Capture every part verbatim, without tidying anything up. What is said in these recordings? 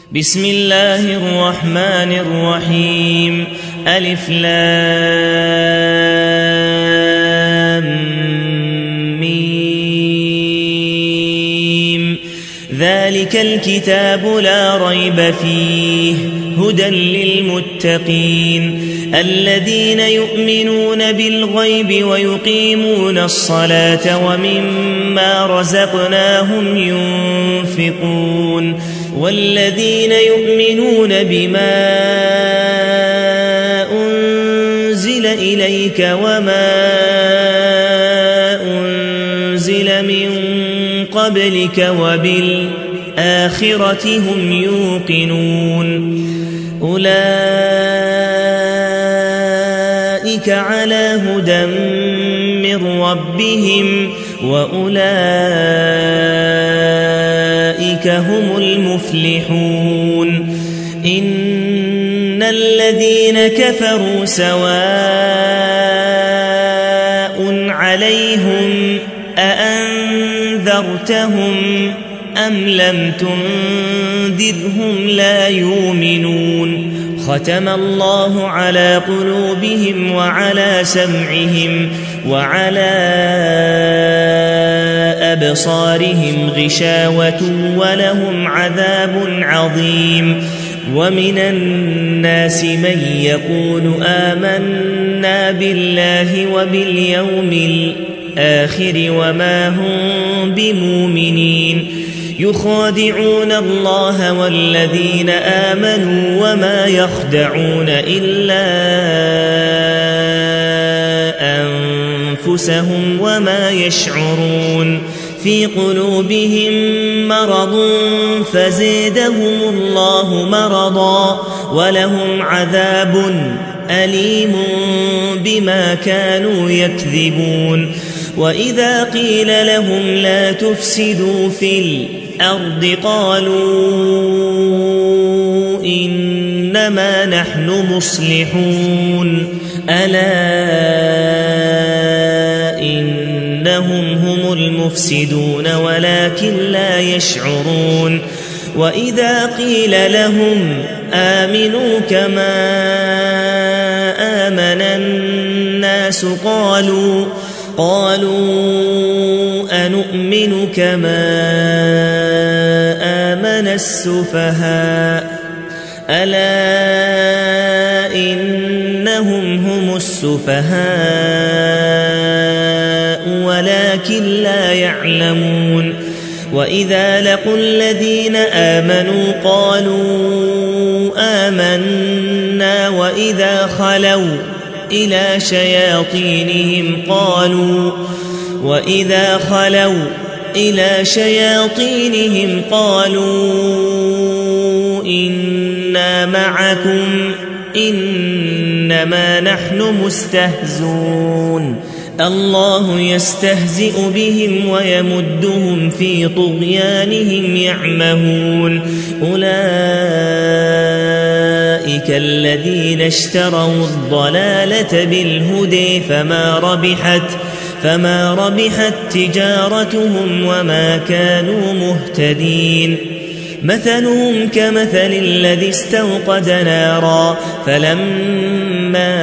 بسم الله الرحمن الرحيم ألف لام ميم ذلك الكتاب لا ريب فيه هدى للمتقين الذين يؤمنون بالغيب ويقيمون الصلاة ومما رزقناهم ينفقون والذين يؤمنون بما أنزل إليك وما أنزل من قبلك وبالآخرة هم يوقنون أولئك على هدى من ربهم وأولئك هم المفلحون إن الذين كفروا سواء عليهم أأنذرتهم أم لم تنذرهم لا يؤمنون ختم الله على قلوبهم وعلى سمعهم وعلى أبصارهم غشاوة ولهم عذاب عظيم ومن الناس من يقول آمنا بالله وباليوم الآخر وما هم بمؤمنين يخادعون الله والذين آمنوا وما يخدعون إلا أنفسهم وما يشعرون في قلوبهم مرض فزادهم الله مرضا ولهم عذاب أليم بما كانوا يكذبون وإذا قيل لهم لا تفسدوا في الأرض قالوا إنما نحن مصلحون ألا إنهم هم المفسدون ولكن لا يشعرون وإذا قيل لهم آمنوا كما آمن الناس قالوا قالوا أنؤمن كما آمن السفهاء ألا إنهم هم السفهاء ولكن لا يعلمون وإذا لقوا الذين آمنوا قالوا آمنا وإذا خلوا إلى شياطينهم قالوا وإذا خلوا إلى شياطينهم قالوا إنا معكم إنما نحن مستهزون الله يستهزئ بهم ويمدهم في طغيانهم يعمهون أولئك الذين اشتروا الضلالة بالهدى فما ربحت فما ربحت تجارتهم وما كانوا مهتدين مثلهم كمثل الذي استوقد نارا فلما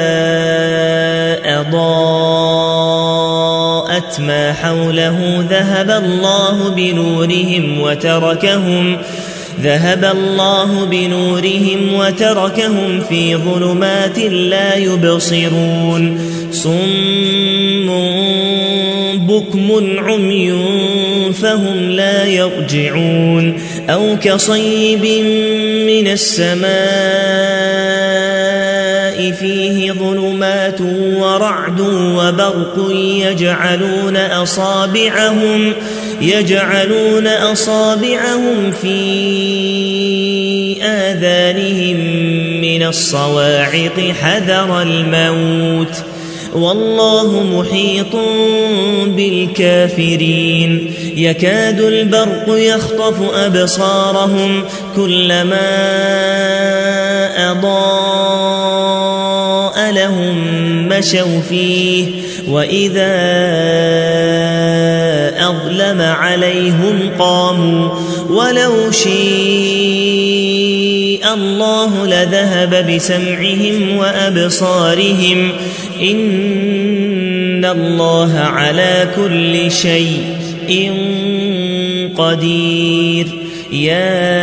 أضاءت ما حوله ذهب الله بنورهم وتركهم ذهب الله بنورهم وتركهم في ظلمات لا يبصرون صم بكم عمي فهم لا يرجعون أو كصيب من السماء فيه ظلمات ورعد وبرق يجعلون أصابعهم يجعلون أصابعهم في آذانهم من الصواعق حذر الموت والله محيط بالكافرين يكاد البرق يخطف أبصارهم كلما أضاء لهم مشوا فيه وإذا أظلم عليهم قاموا ولو شئ الله لذهب بسمعهم وأبصارهم إن الله على كل شيء قدير يا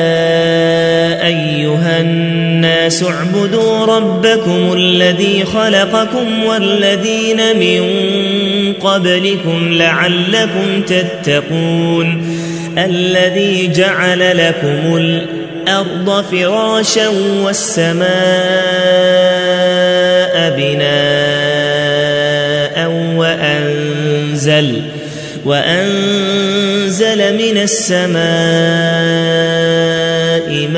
أيها الناس اعبدوا ربكم الذي خلقكم والذين من قبلكم لعلكم تتقون الذي جعل لكم الأرض فراشا والسماء بناء وأنزل وأنزل من السماء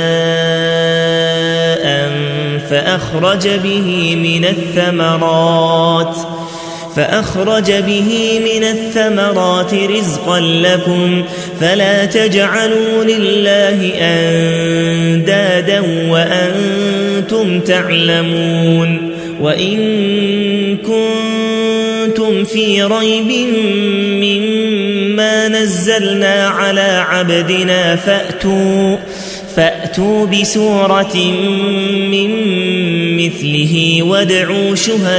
ماء فأخرج به من الثمرات فأخرج به من الثمرات رزقا لكم فلا تجعلوا لله أندادا وأنتم تعلمون وإن كنتم في ريب مما نزلنا على عبدنا فأتوا فأتوا بسورة من مثله وادعوا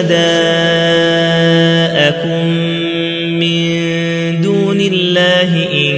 شهداءكم من دون الله إن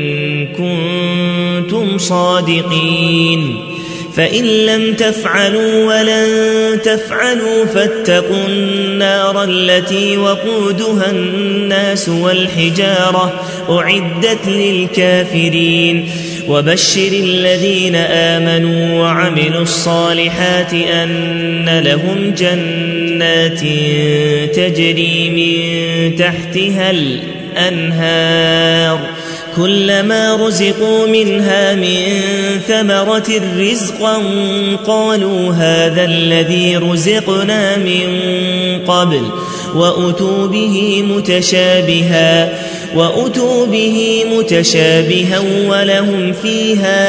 كنتم صادقين فإن لم تفعلوا ولن تفعلوا فاتقوا النار التي وقودها الناس والحجارة أعدت للكافرين وبشر الذين آمنوا وعملوا الصالحات أن لهم جنات تجري من تحتها الأنهار كلما رزقوا منها من ثمرة رزقا قالوا هذا الذي رزقنا من قبل وأتوا به متشابها وأتوا به متشابها ولهم فيها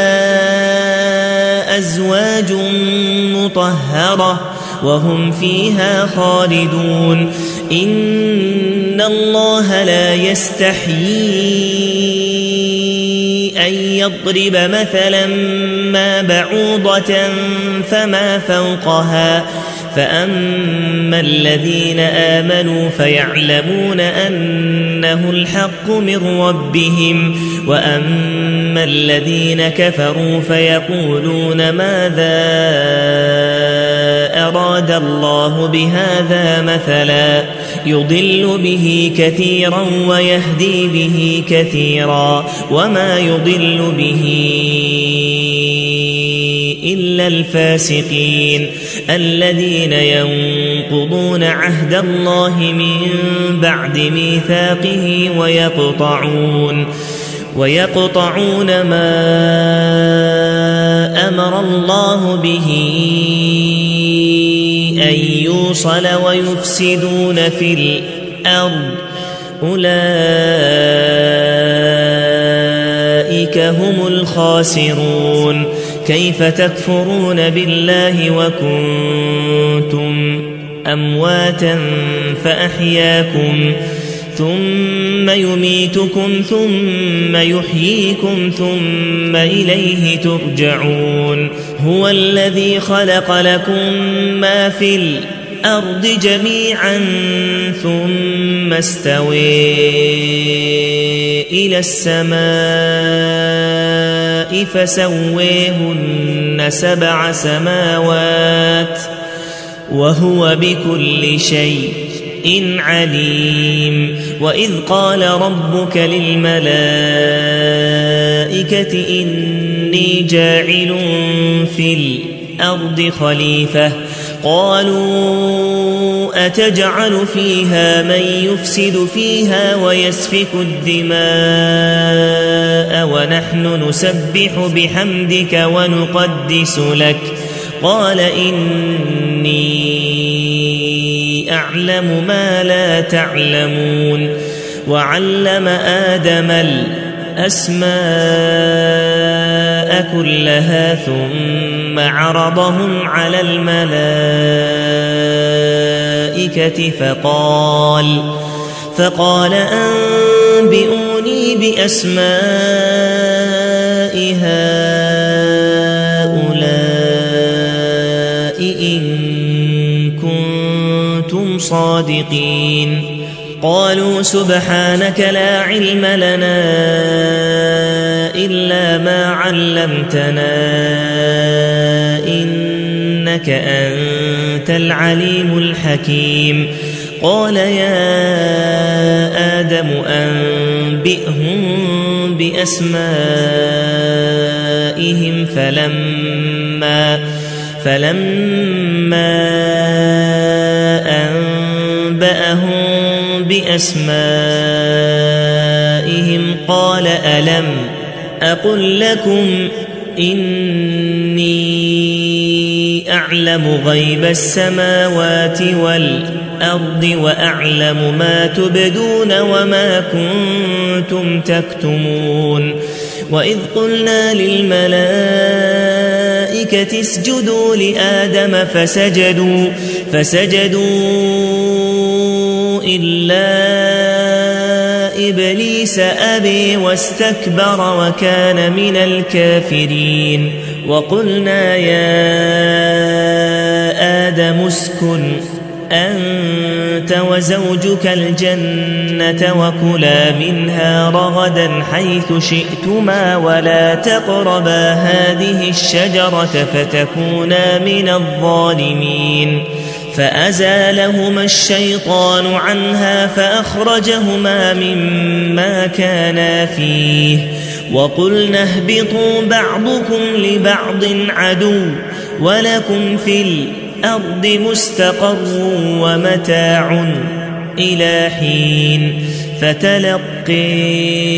أزواج مطهرة وهم فيها خالدون إن الله لا يستحيي أن يضرب مثلا ما بعوضة فما فوقها فأما الذين آمنوا فيعلمون أنه الحق من ربهم وأما الذين كفروا فيقولون ماذا أراد الله بهذا مثلا يضل به كثيرا ويهدي به كثيرا وما يضل به إلا الفاسقين الذين ينقضون عهد الله من بعد ميثاقه ويقطعون ويقطعون ما أمر الله به أن يوصل ويفسدون في الأرض أولئك هم الخاسرون كيف تكفرون بالله وكنتم أمواتا فأحياكم ثم يميتكم ثم يحييكم ثم إليه ترجعون هو الذي خلق لكم ما في الأرض جميعا ثم استوى إلى السماء فسويهن سبع سماوات وهو بكل شيء إن عليم وإذ قال ربك للملائكة إني جاعل في الأرض خليفة قالوا أتجعل فيها من يفسد فيها ويسفك الدماء ونحن نسبح بحمدك ونقدس لك قال إني أعلم ما لا تعلمون وعلم آدم الأسماء كلها ثم عرضهم على الملائكة فقال فقال أنبئوني بأسماء هؤلاء صادقين قالوا سبحانك لا علم لنا إلا ما علمتنا إنك أنت العليم الحكيم قال يا آدم أنبئهم بأسمائهم فلما فلما أنبأهم بأسمائهم قال ألم أقل لكم إني أعلم غيب السماوات والأرض وأعلم ما تبدون وما كنتم تكتمون وإذ قلنا للملائكة اسجدوا لآدم فسجدوا فسجدوا إلا إبليس أبي واستكبر وكان من الكافرين وقلنا يا آدم اسكن أنت وزوجك الجنة وكلا منها رغدا حيث شئتما ولا تقربا هذه الشجرة فتكونا من الظالمين فأزالهما الشيطان عنها فأخرجهما مما كانا فيه وقلنا اهبطوا بعضكم لبعض عدو ولكم في الأرض مستقر ومتاع إلى حين فتلقي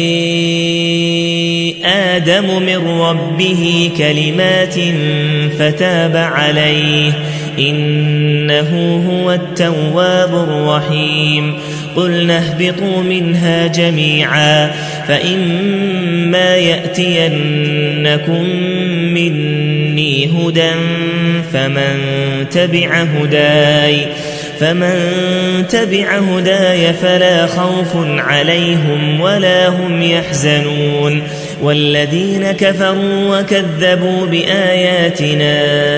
آدم من ربه كلمات فتاب عليه إنه هو التواب الرحيم قلنا اهبطوا منها جميعا فإما يأتينكم مني هدى فمن تبع هداي فمن تبع هداي فلا خوف عليهم ولا هم يحزنون والذين كفروا وكذبوا بآياتنا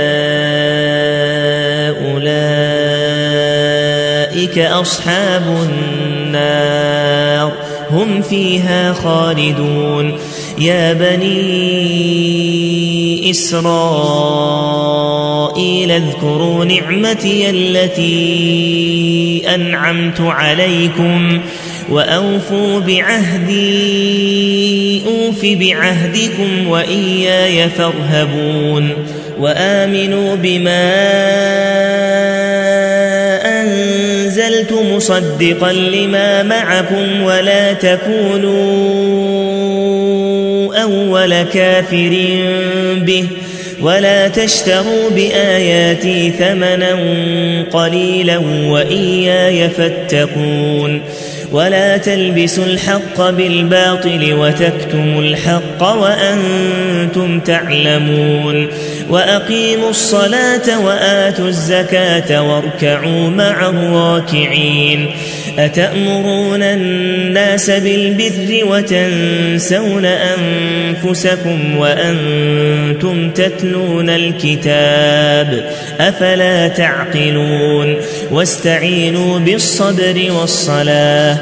أولئك أصحاب النار هم فيها خالدون يا بني إسرائيل اذكروا نعمتي التي أنعمت عليكم وأوفوا بعهدي أوف بعهدكم وإياي فارهبون وآمنوا بما أنزلت مصدقا لما معكم ولا تكونوا أول كافر به ولا تشتروا بآياتي ثمنا قليلا وإياي فاتقون ولا تلبسوا الحق بالباطل وتكتموا الحق وأنتم تعلمون وأقيموا الصلاة وآتوا الزكاة واركعوا مع الراكعين أتأمرون الناس بالبر وتنسون أنفسكم وأنتم تتلون الكتاب أفلا تعقلون واستعينوا بالصبر والصلاة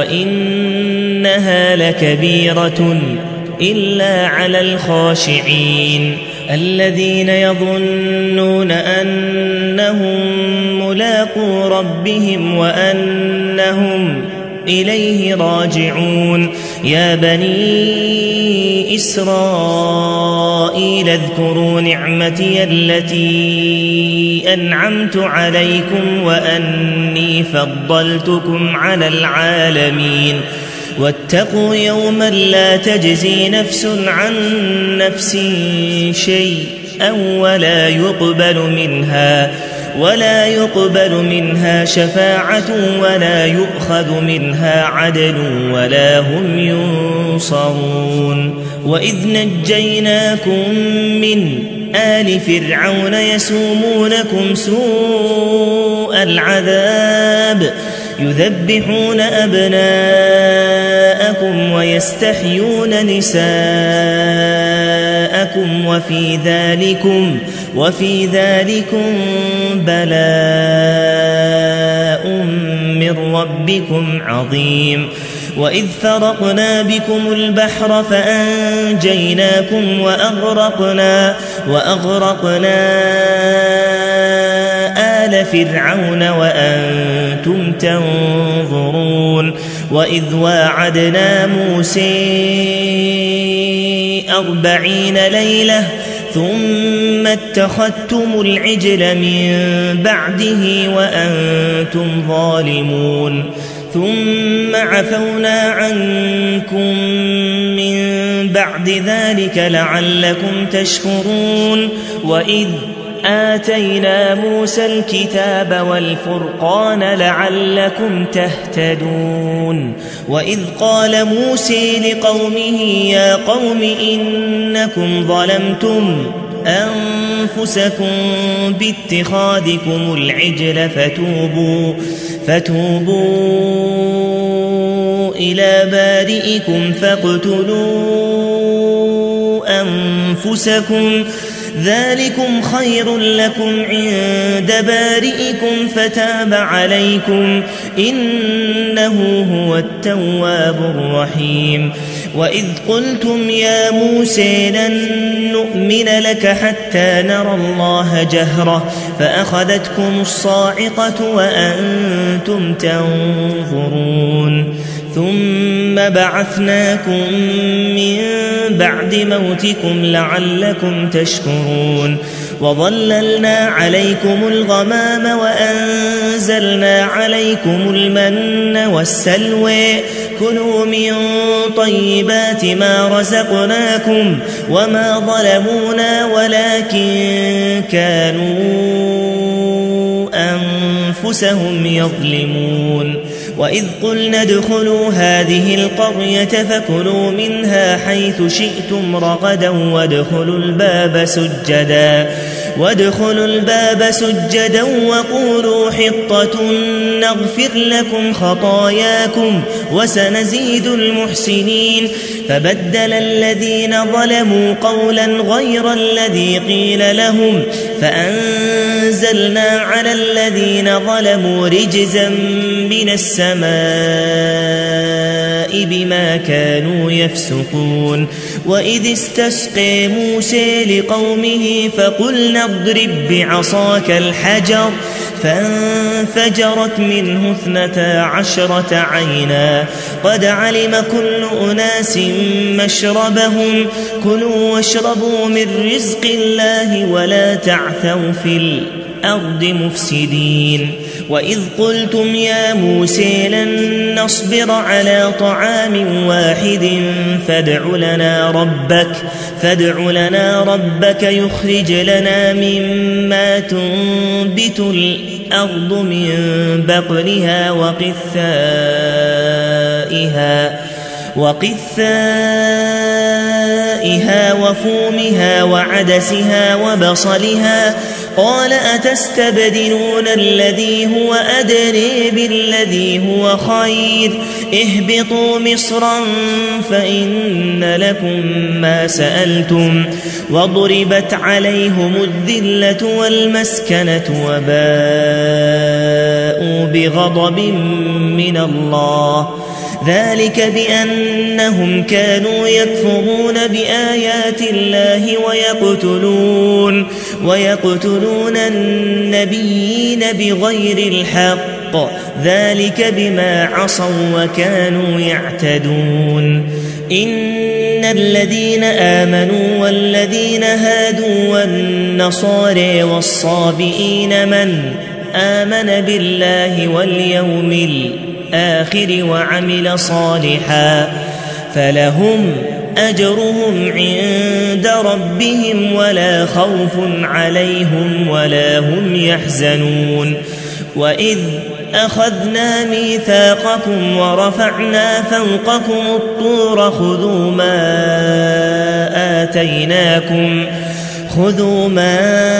وإنها لكبيرة إلا على الخاشعين الذين يظنون أنهم ملاقو ربهم وأنهم إليه راجعون يا بني إسرائيل اذكروا نعمتي التي أنعمت عليكم وأني فضلتكم على العالمين واتقوا يوما لا تجزي نفس عن نفس شيئا ولا يقبل منها ولا يقبل منها شفاعة ولا يؤخذ منها عدل ولا هم ينصرون وإذ نجيناكم من آل فرعون يسومونكم سوء العذاب يذبحون أبناءكم ويستحيون نساءكم وفي ذلكم وفي ذلكم بلاء من ربكم عظيم. وإذ فرقنا بكم البحر فأنجيناكم وأغرقنا, وأغرقنا آل فرعون وأنتم تنظرون. وإذ واعدنا موسى أربعين ليلة ثم اتخذتم العجل من بعده وأنتم ظالمون ثم عفونا عنكم من بعد ذلك لعلكم تشكرون. وإذ آتينا موسى الكتاب والفرقان لعلكم تهتدون. وإذ قال موسى لقومه يا قوم إنكم ظلمتم أنفسكم باتخاذكم العجل فتوبوا, فتوبوا إلى بارئكم فاقتلوا أنفسكم ذلكم خير لكم عند بارئكم فتاب عليكم إنه هو التواب الرحيم. وإذ قلتم يا موسى لن نؤمن لك حتى نرى الله جهرة فأخذتكم الصاعقة وأنتم تنظرون ثم بعثناكم من بعد موتكم لعلكم تشكرون. وظللنا عليكم الغمام وأنزلنا عليكم المن والسلوى كلوا من طيبات ما رزقناكم وما ظلمونا ولكن كانوا أنفسهم يظلمون. وإذ قلنا ادخلوا هذه القرية فكلوا منها حيث شئتم رغدا وادخلوا الباب سجدا وادخلوا الباب سجدا وقولوا حطة نغفر لكم خطاياكم وسنزيد المحسنين. فبدل الذين ظلموا قولا غير الذي قيل لهم فأنزلنا على الذين ظلموا رجزا من السماء بما كانوا يفسقون. وإذ استسقى موسى لقومه فقلنا اضرب بعصاك الحجر فانفجرت منه اثنتا عشرة عينا قد علم كل أناس مشربهم كلوا واشربوا من رزق الله ولا تعثوا في الأرض مفسدين. وإذ قلتم يا موسى لن نصبر على طعام واحد فادع لنا ربك فادع لنا ربك يخرج لنا مما تنبت الأرض من بقلها وقثائها وقثائها وفومها وعدسها وبصلها قال أتستبدلون الذي هو أدنى بالذي هو خير اهبطوا مصرا فإن لكم ما سألتم وضربت عليهم الذلة والمسكنة وباءوا بغضب من الله ذلك بأنهم كانوا يكفرون بآيات الله ويقتلون ويقتلون النبيين بغير الحق ذلك بما عصوا وكانوا يعتدون. إن الذين آمنوا والذين هادوا والنصارى والصابئين من آمن بالله واليوم الآخر وعمل صالحا فلهم أجرهم عند ربهم ولا خوف عليهم ولا هم يحزنون. وإذ أخذنا ميثاقكم ورفعنا فوقكم الطور خذوا ما آتيناكم خذوا ما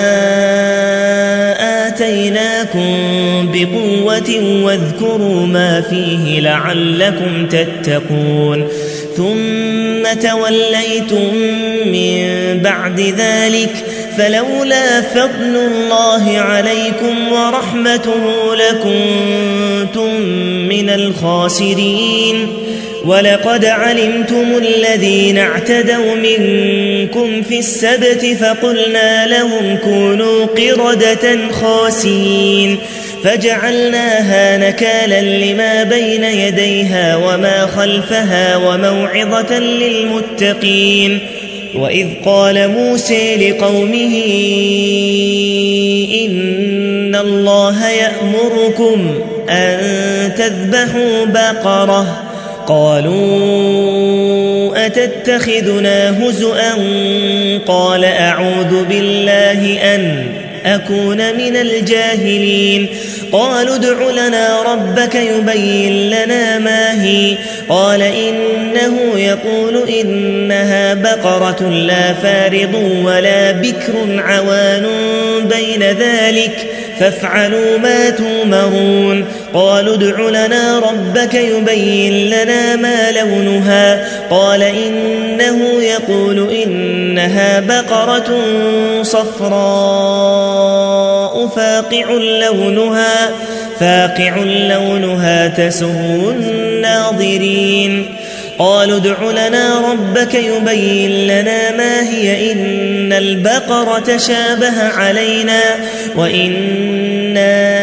آتيناكم بقوة واذكروا ما فيه لعلكم تتقون ثم توليتم من بعد ذلك فلولا فضل الله عليكم ورحمته لكنتم من الخاسرين ولقد علمتم الذين اعتدوا منكم في السبت فقلنا لهم كونوا قردة خاسئين فجعلناها نكالا لما بين يديها وما خلفها وموعظة للمتقين. وإذ قال موسى لقومه إن الله يأمركم أن تذبحوا بقرة قالوا أتتخذنا هزؤا قال أعوذ بالله أن أكون من الجاهلين. قالوا ادع لنا ربك يبين لنا ما هي قال إنه يقول إنها بقرة لا فارض ولا بكر عوان بين ذلك فافعلوا ما تؤمرون. قالوا ادع لنا ربك يبين لنا ما لونها قال إنه يقول إنها بقرة صفراء فاقع لونها فاقع لونها تسر الناظرين. قالوا ادع لنا ربك يبين لنا ما هي إن البقرة شابه علينا وإنا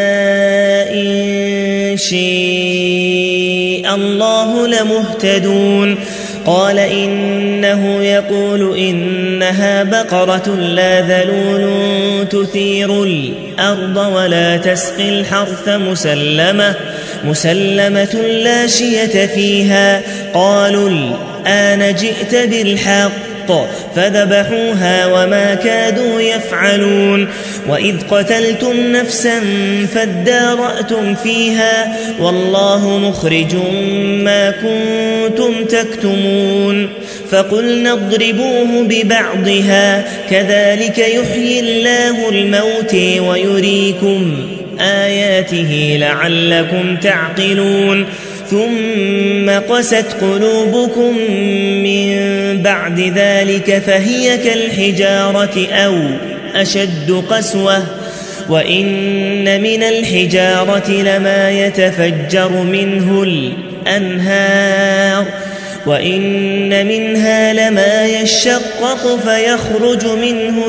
إن شاء الله لمهتدون. قال إنه يقول إنها بقرة لا ذلول تثير الأرض ولا تسقي الحرث مسلمة مسلمة لا شية فيها. قالوا الآن جئت بالحق فذبحوها وما كادوا يفعلون. وإذ قتلتم نفسا فادارأتم فيها والله مخرج ما كنتم تكتمون. فقلنا اضربوه ببعضها كذلك يحيي الله الموت ويريكم آياته لعلكم تعقلون. ثم قست قلوبكم من بعد ذلك فهي كالحجارة أو أشد قسوة وإن من الحجارة لما يتفجر منه الأنهار وإن منها لما يشقق فيخرج منه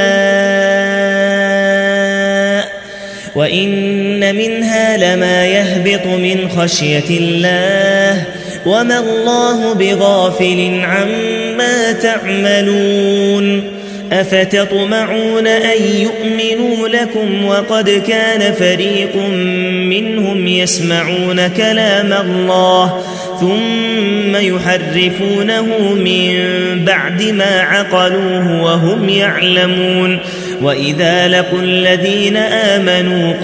الماء وإن منها لما يهبط من خشية الله وما الله بغافل عما تعملون. أفتطمعون أن يؤمنوا لكم وقد كان فريق منهم يسمعون كلام الله ثم يحرفونه من بعد ما عقلوه وهم يعلمون. وإذا لقوا الذين آمنوا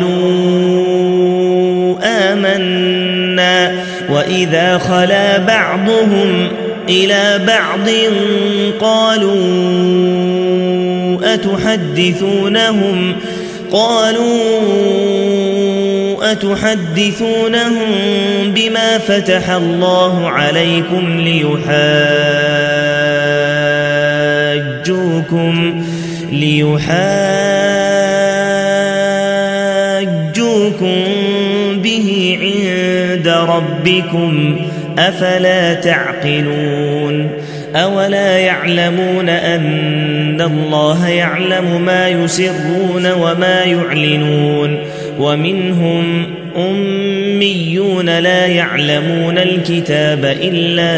قالوا آمنا وإذا خلا بعضهم إلى بعض قالوا أتحدثونهم قالوا أتحدثونهم بما فتح الله عليكم ليحاجوكم ليحاجوكم به عند ربكم أفلا تعقلون. أولا يعلمون أن الله يعلم ما يسرون وما يعلنون. ومنهم أميون لا يعلمون الكتاب إلا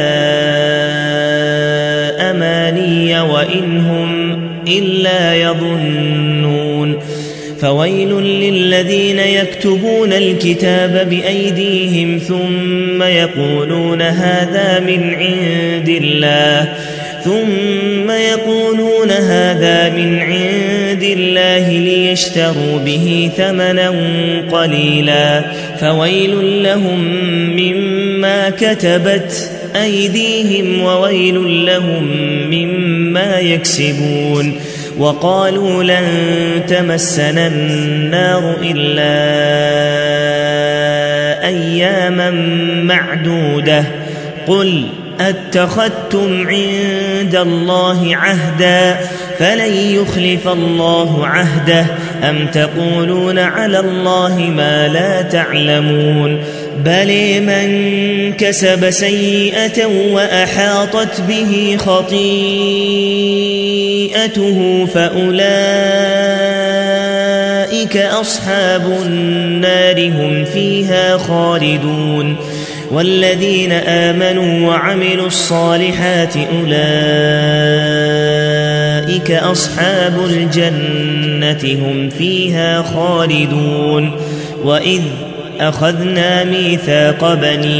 أماني وإنهم إلا يظنون. فويل للذين يكتبون الكتاب بأيديهم ثم يقولون هذا من عند الله ثم يقولون هذا من عند الله ليشتروا به ثمنا قليلا فويل لهم مما كتبت أيديهم وويل لهم مما يكسبون. وقالوا لن تمسنا النار إلا أياما معدودة قل أتخذتم عند الله عهدا فلن يخلف الله عهده أم تقولون على الله ما لا تعلمون بل من كسب سيئة وأحاطت به خطيئته فأولئك أصحاب النار هم فيها خالدون والذين آمنوا وعملوا الصالحات أولئك أصحاب الجنة هم فيها خالدون وإذ أخذنا ميثاق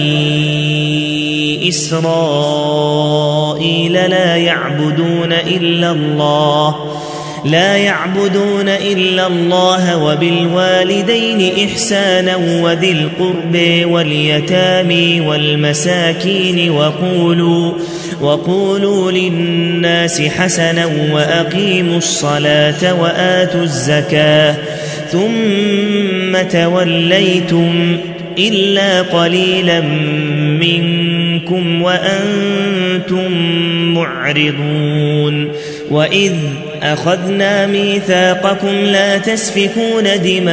بني إسرائيل لا يعبدون إلا الله لا يعبدون إلا الله وبالوالدين إحسانا وذي القرب واليتامى والمساكين وقولوا, وقولوا للناس حسنا وأقيموا الصلاة وآتوا الزكاة ثم توليتم إلا قليلا منكم وأنتم معرضون وإذ أخذنا ميثاقكم لا تسفكون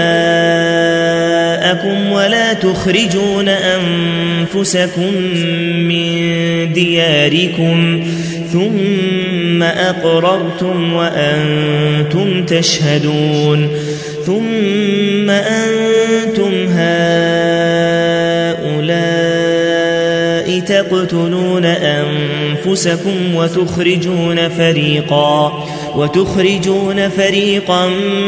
دماءكم ولا تخرجون أنفسكم من دياركم ثم أقررتم وأنتم تشهدون ثم أنتم هؤلاء تقتلون أنفسكم وتخرجون فريقا وتخرجون فريقا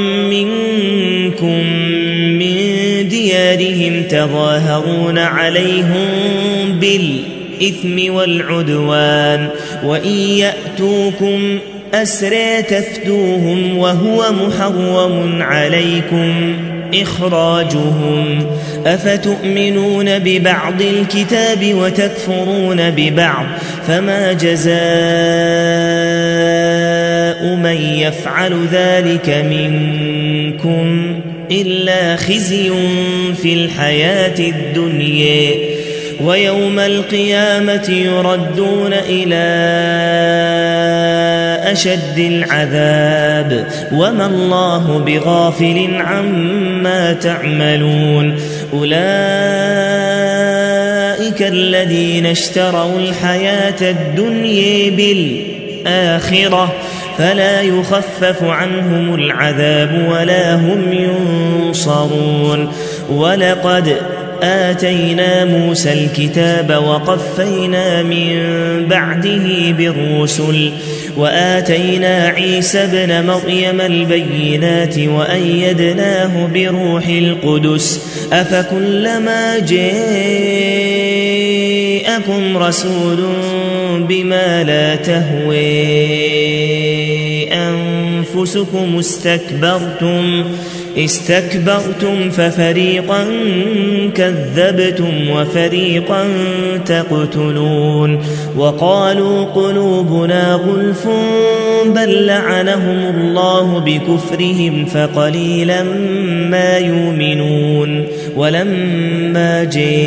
منكم من ديارهم تظاهرون عليهم بالإثم والعدوان وإن يأتوكم أسرى تفدوهم وهو محرم عليكم إخراجهم أفتؤمنون ببعض الكتاب وتكفرون ببعض فما جزاء من يفعل ذلك منكم إلا خزي في الحياة الدنيا ويوم القيامة يردون إلى أشد العذاب وما الله بغافل عما تعملون أولئك الذين اشتروا الحياة الدنيا بالآخرة فلا يخفف عنهم العذاب ولا هم ينصرون ولقد آتينا موسى الكتاب وقفينا من بعده بالرسل وآتينا عيسى ابن مريم البينات وأيدناه بروح القدس أفكلما جاءكم رسول بما لا تهوي أنفسكم استكبرتم استكبرتم ففريقا كذبتم وفريقا تقتلون وقالوا قلوبنا غلف بل لعنهم الله بكفرهم فقليلا ما يؤمنون ولما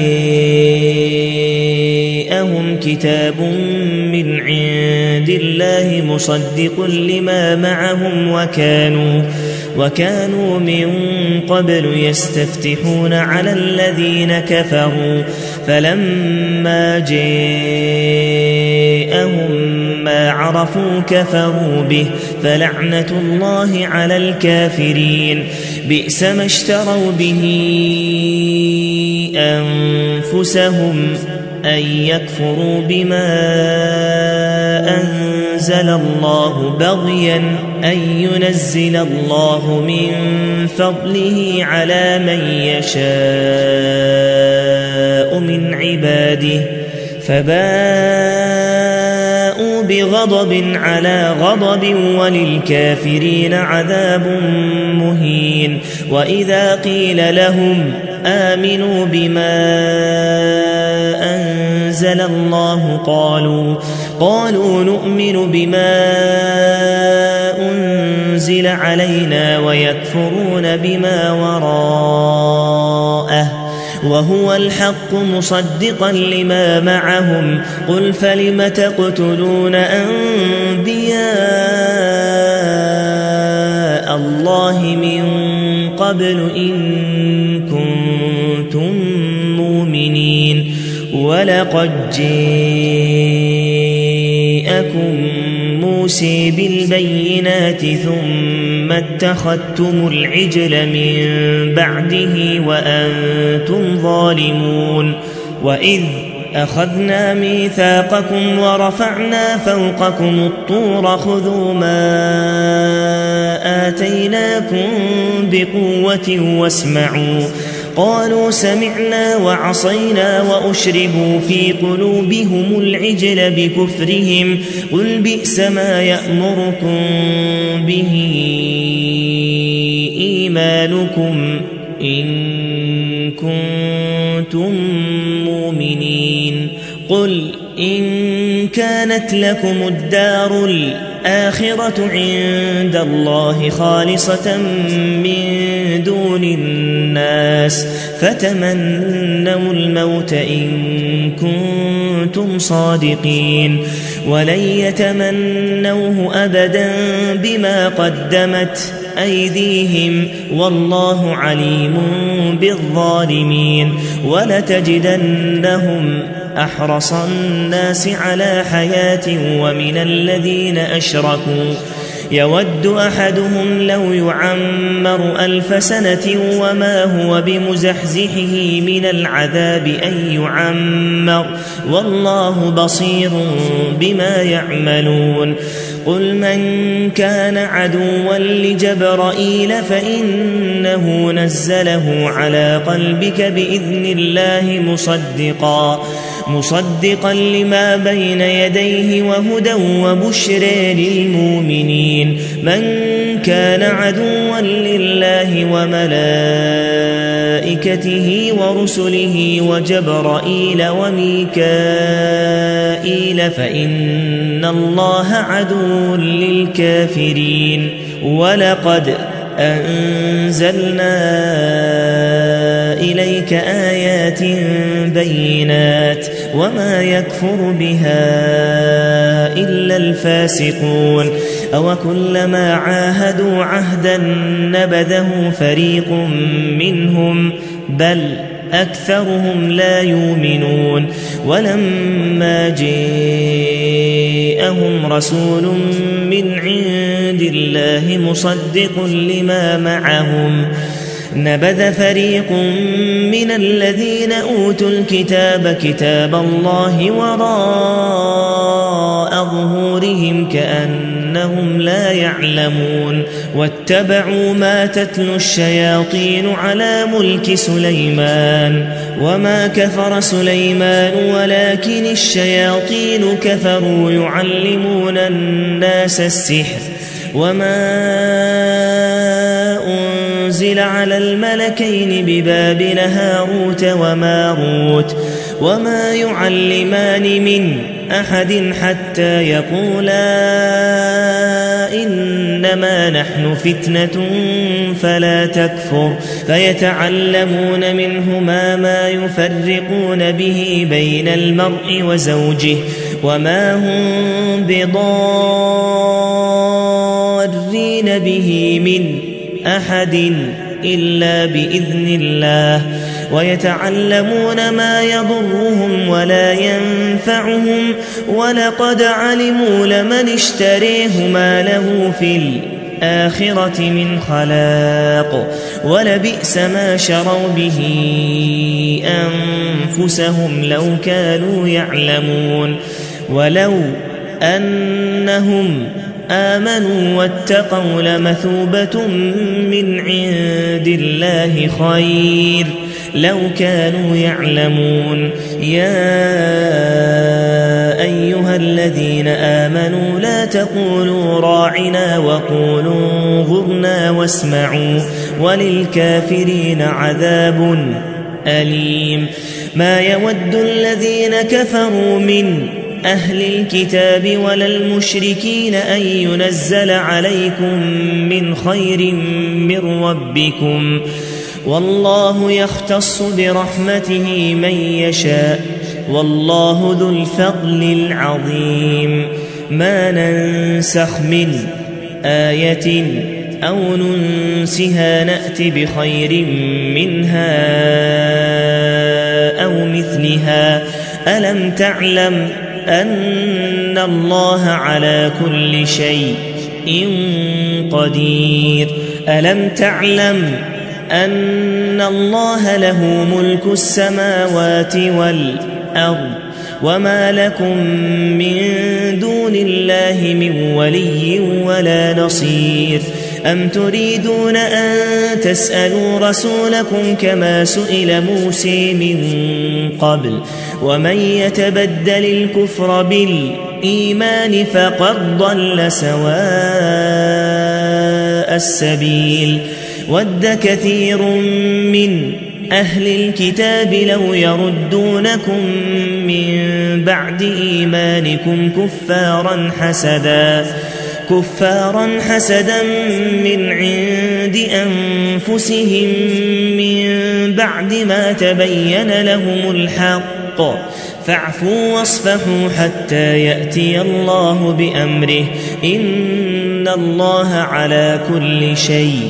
جاءهم كتاب من عند الله مصدق لما معهم وكانوا وكانوا من قبل يستفتحون على الذين كفروا فلما جاءهم ما عرفوا كفروا به فلعنة الله على الكافرين بئس ما اشتروا به أنفسهم أن يكفروا بما أنزل الله بغيا أن ينزل الله من فضله على من يشاء من عباده فباءوا بغضب على غضب وللكافرين عذاب مهين وإذا قيل لهم آمنوا بما أنزل الله قالوا قالوا نؤمن بما أنزل علينا ويكفرون بما وراءه وهو الحق مصدقا لما معهم قل فلم تقتلون أنبياء قبل إن كنتم مؤمنين ولقد جاءكم موسى بالبينات ثم اتخذتم العجل من بعده وأنتم ظالمون وإذ أخذنا ميثاقكم ورفعنا فوقكم الطور خذوا ما آتيناكم بقوة واسمعوا قالوا سمعنا وعصينا وأشربوا في قلوبهم العجل بكفرهم قل بئس ما يأمركم به إيمانكم إن كنتم مؤمنين قل إن كانت لكم الدار الآخرة عند الله خالصة من دون الناس فتمنوا الموت إن كنتم صادقين ولن يتمنوه أبدا بما قدمت أيديهم والله عليم بالظالمين ولتجدنهم أحرص الناس على حياة ومن الذين أشركوا يود أحدهم لو يعمر ألف سنة وما هو بمزحزحه من العذاب أن يعمر والله بصير بما يعملون قل من كان عدوا لجبرائيل فإنه نزله على قلبك بإذن الله مصدقا مصدقا لما بين يديه وهدى وبشرى للمؤمنين من كان عدوا لله وملائكته ورسله وجبرائيل وميكائيل فإن الله عدو للكافرين ولقد أنزلنا إليك آيات بينات وما يكفر بها إلا الفاسقون أوكلما عاهدوا عهدا نبذه فريق منهم بل أكثرهم لا يؤمنون ولما جاءهم رسول من عند الله مصدق لما معهم نبذ فريق من الذين أوتوا الكتاب كتاب الله وراء ظهورهم كأنهم لا يعلمون واتبعوا ما تتلو الشياطين على ملك سليمان وما كفر سليمان ولكن الشياطين كفروا يعلمون الناس السحر وما أنزل على الملكين ببابل هاروت وماروت وما يعلمان من أحد حتى يقولا إنما نحن فتنة فلا تكفر فيتعلمون منهما ما يفرقون به بين المرء وزوجه وما هم بضارين به من أحد إلا بإذن الله ويتعلمون ما يضرهم ولا ينفعهم ولقد علموا لمن اشتريه ما له في الآخرة من خلاق ولبئس ما شروا به أنفسهم لو كانوا يعلمون ولو أنهم آمنوا واتقوا لمثوبة من عند الله خير لو كانوا يعلمون يا أيها الذين آمنوا لا تقولوا راعنا وقولوا انظرنا واسمعوا وللكافرين عذاب أليم ما يود الذين كفروا من أهل الكتاب ولا المشركين أن ينزل عليكم من خير من ربكم والله يختص برحمته من يشاء والله ذو الفضل العظيم ما ننسخ من آية أو ننسها نأت بخير منها أو مثلها ألم تعلم أن الله على كل شيء قدير ألم تعلم أن الله له ملك السماوات والأرض وما لكم من دون الله من ولي ولا نصير أم تريدون أن تسألوا رسولكم كما سئل موسى من قبل ومن يتبدل الكفر بالإيمان فقد ضل سواء السبيل ود كثير من أهل الكتاب لو يردونكم من بعد إيمانكم كفارا حسدا كفارا حسدا من عند أنفسهم من بعد ما تبين لهم الحق فاعفوا واصفحوا حتى يأتي الله بأمره إن الله على كل شيء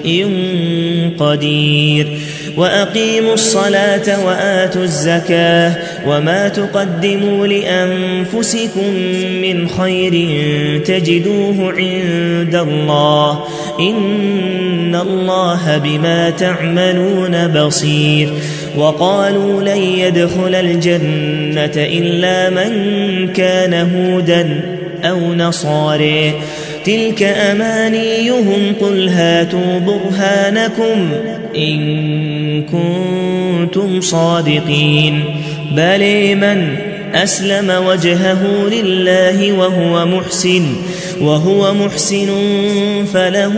قدير وأقيموا الصلاة وآتوا الزكاة وما تقدموا لأنفسكم من خير تجدوه عند الله إن الله بما تعملون بصير وقالوا لن يدخل الجنة إلا من كان هودا أو نصارى تلك أمانيهم قل هاتوا برهانكم إن كنتم صادقين بل من أسلم وجهه لله وهو محسن وهو محسن فله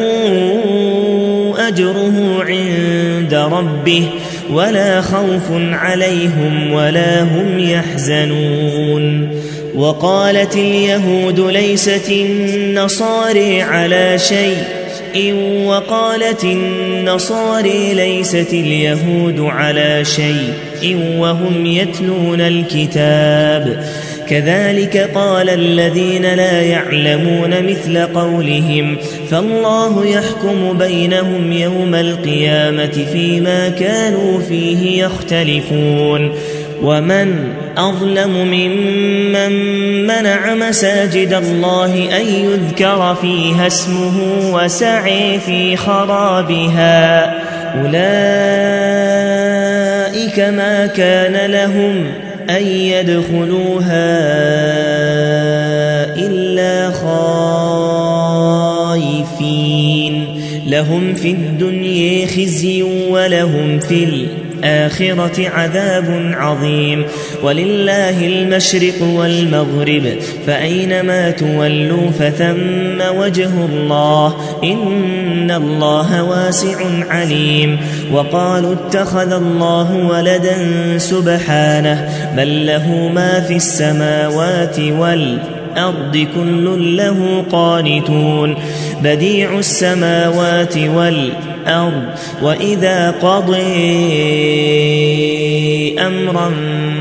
أجره عند ربه ولا خوف عليهم ولا هم يحزنون وقالت اليهود ليست النصارى على شيء وقالت النصارى ليست اليهود على شيء وهم يتلون الكتاب كذلك قال الذين لا يعلمون مثل قولهم فالله يحكم بينهم يوم القيامة فيما كانوا فيه يختلفون ومن أظلم ممن منع مساجد الله أن يذكر فيها اسمه وسعي في خرابها أولئك ما كان لهم أن يدخلوها إلا خائفين لهم في الدنيا خزي ولهم في الآخرة عذاب عظيم ولله المشرق والمغرب فأينما تولوا فثم وجه الله إن الله واسع عليم وقالوا اتخذ الله ولدا سبحانه بل له ما في السماوات والأرض كل له قانتون بديع السماوات والأرض وإذا قضي أمرا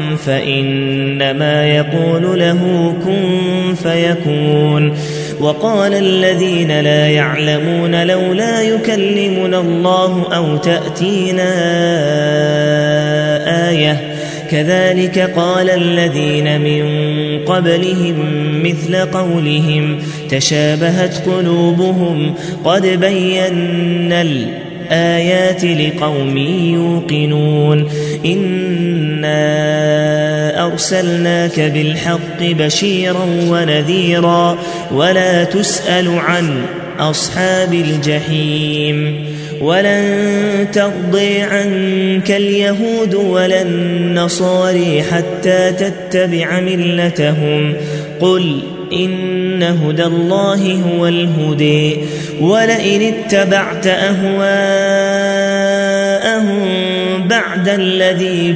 فإنما يقول له كن فيكون وقال الذين لا يعلمون لولا يكلمنا الله أو تأتينا آية كذلك قال الذين من قبلهم مثل قولهم تشابهت قلوبهم قد بينا الآيات لقوم يوقنون إنا أرسلناك بالحق بشيرا ونذيرا ولا تسأل عن أصحاب الجحيم ولن ترضي عنك اليهود ولا النصارى حتى تتبع ملتهم قل إن هدى الله هو الهدي ولئن اتبعت أهواءهم بعد الذي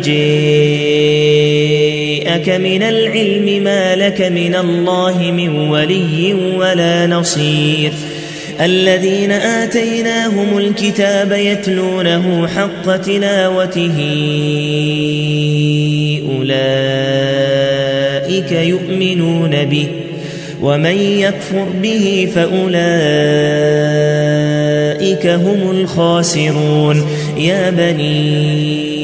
جاءك من العلم ما لك من الله من ولي ولا نصير الذين آتيناهم الكتاب يتلونه حق تلاوته أولئك يؤمنون به ومن يكفر به فأولئك أولئك هم الخاسرون. يا بني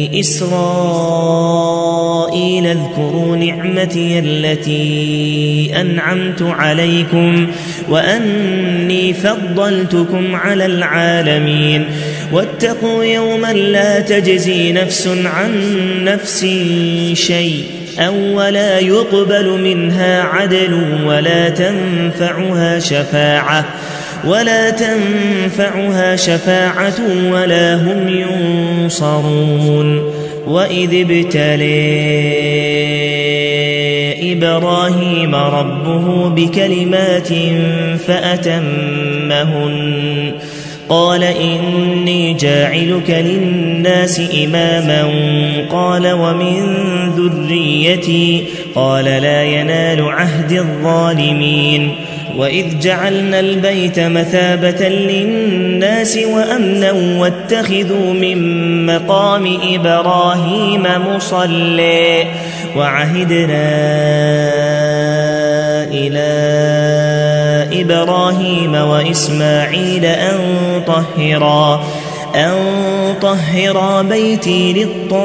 إسرائيل اذكروا نعمتي التي أنعمت عليكم وأني فضلتكم على العالمين. واتقوا يوما لا تجزي نفس عن نفس شيء أو ولا يقبل منها عدل ولا تنفعها شفاعة ولا تنفعها شفاعة ولا هم ينصرون. وإذ ابتلى إبراهيم ربه بكلمات فأتمهن قال إني جاعلك للناس إماما قال ومن ذريتي قال لا ينال عهد الظالمين. وإذ جعلنا البيت مثابة للناس وأمنا واتخذوا من مقام إبراهيم مصلى وعهدنا إلى إبراهيم وإسماعيل أن طهرا أن طهرا بيتي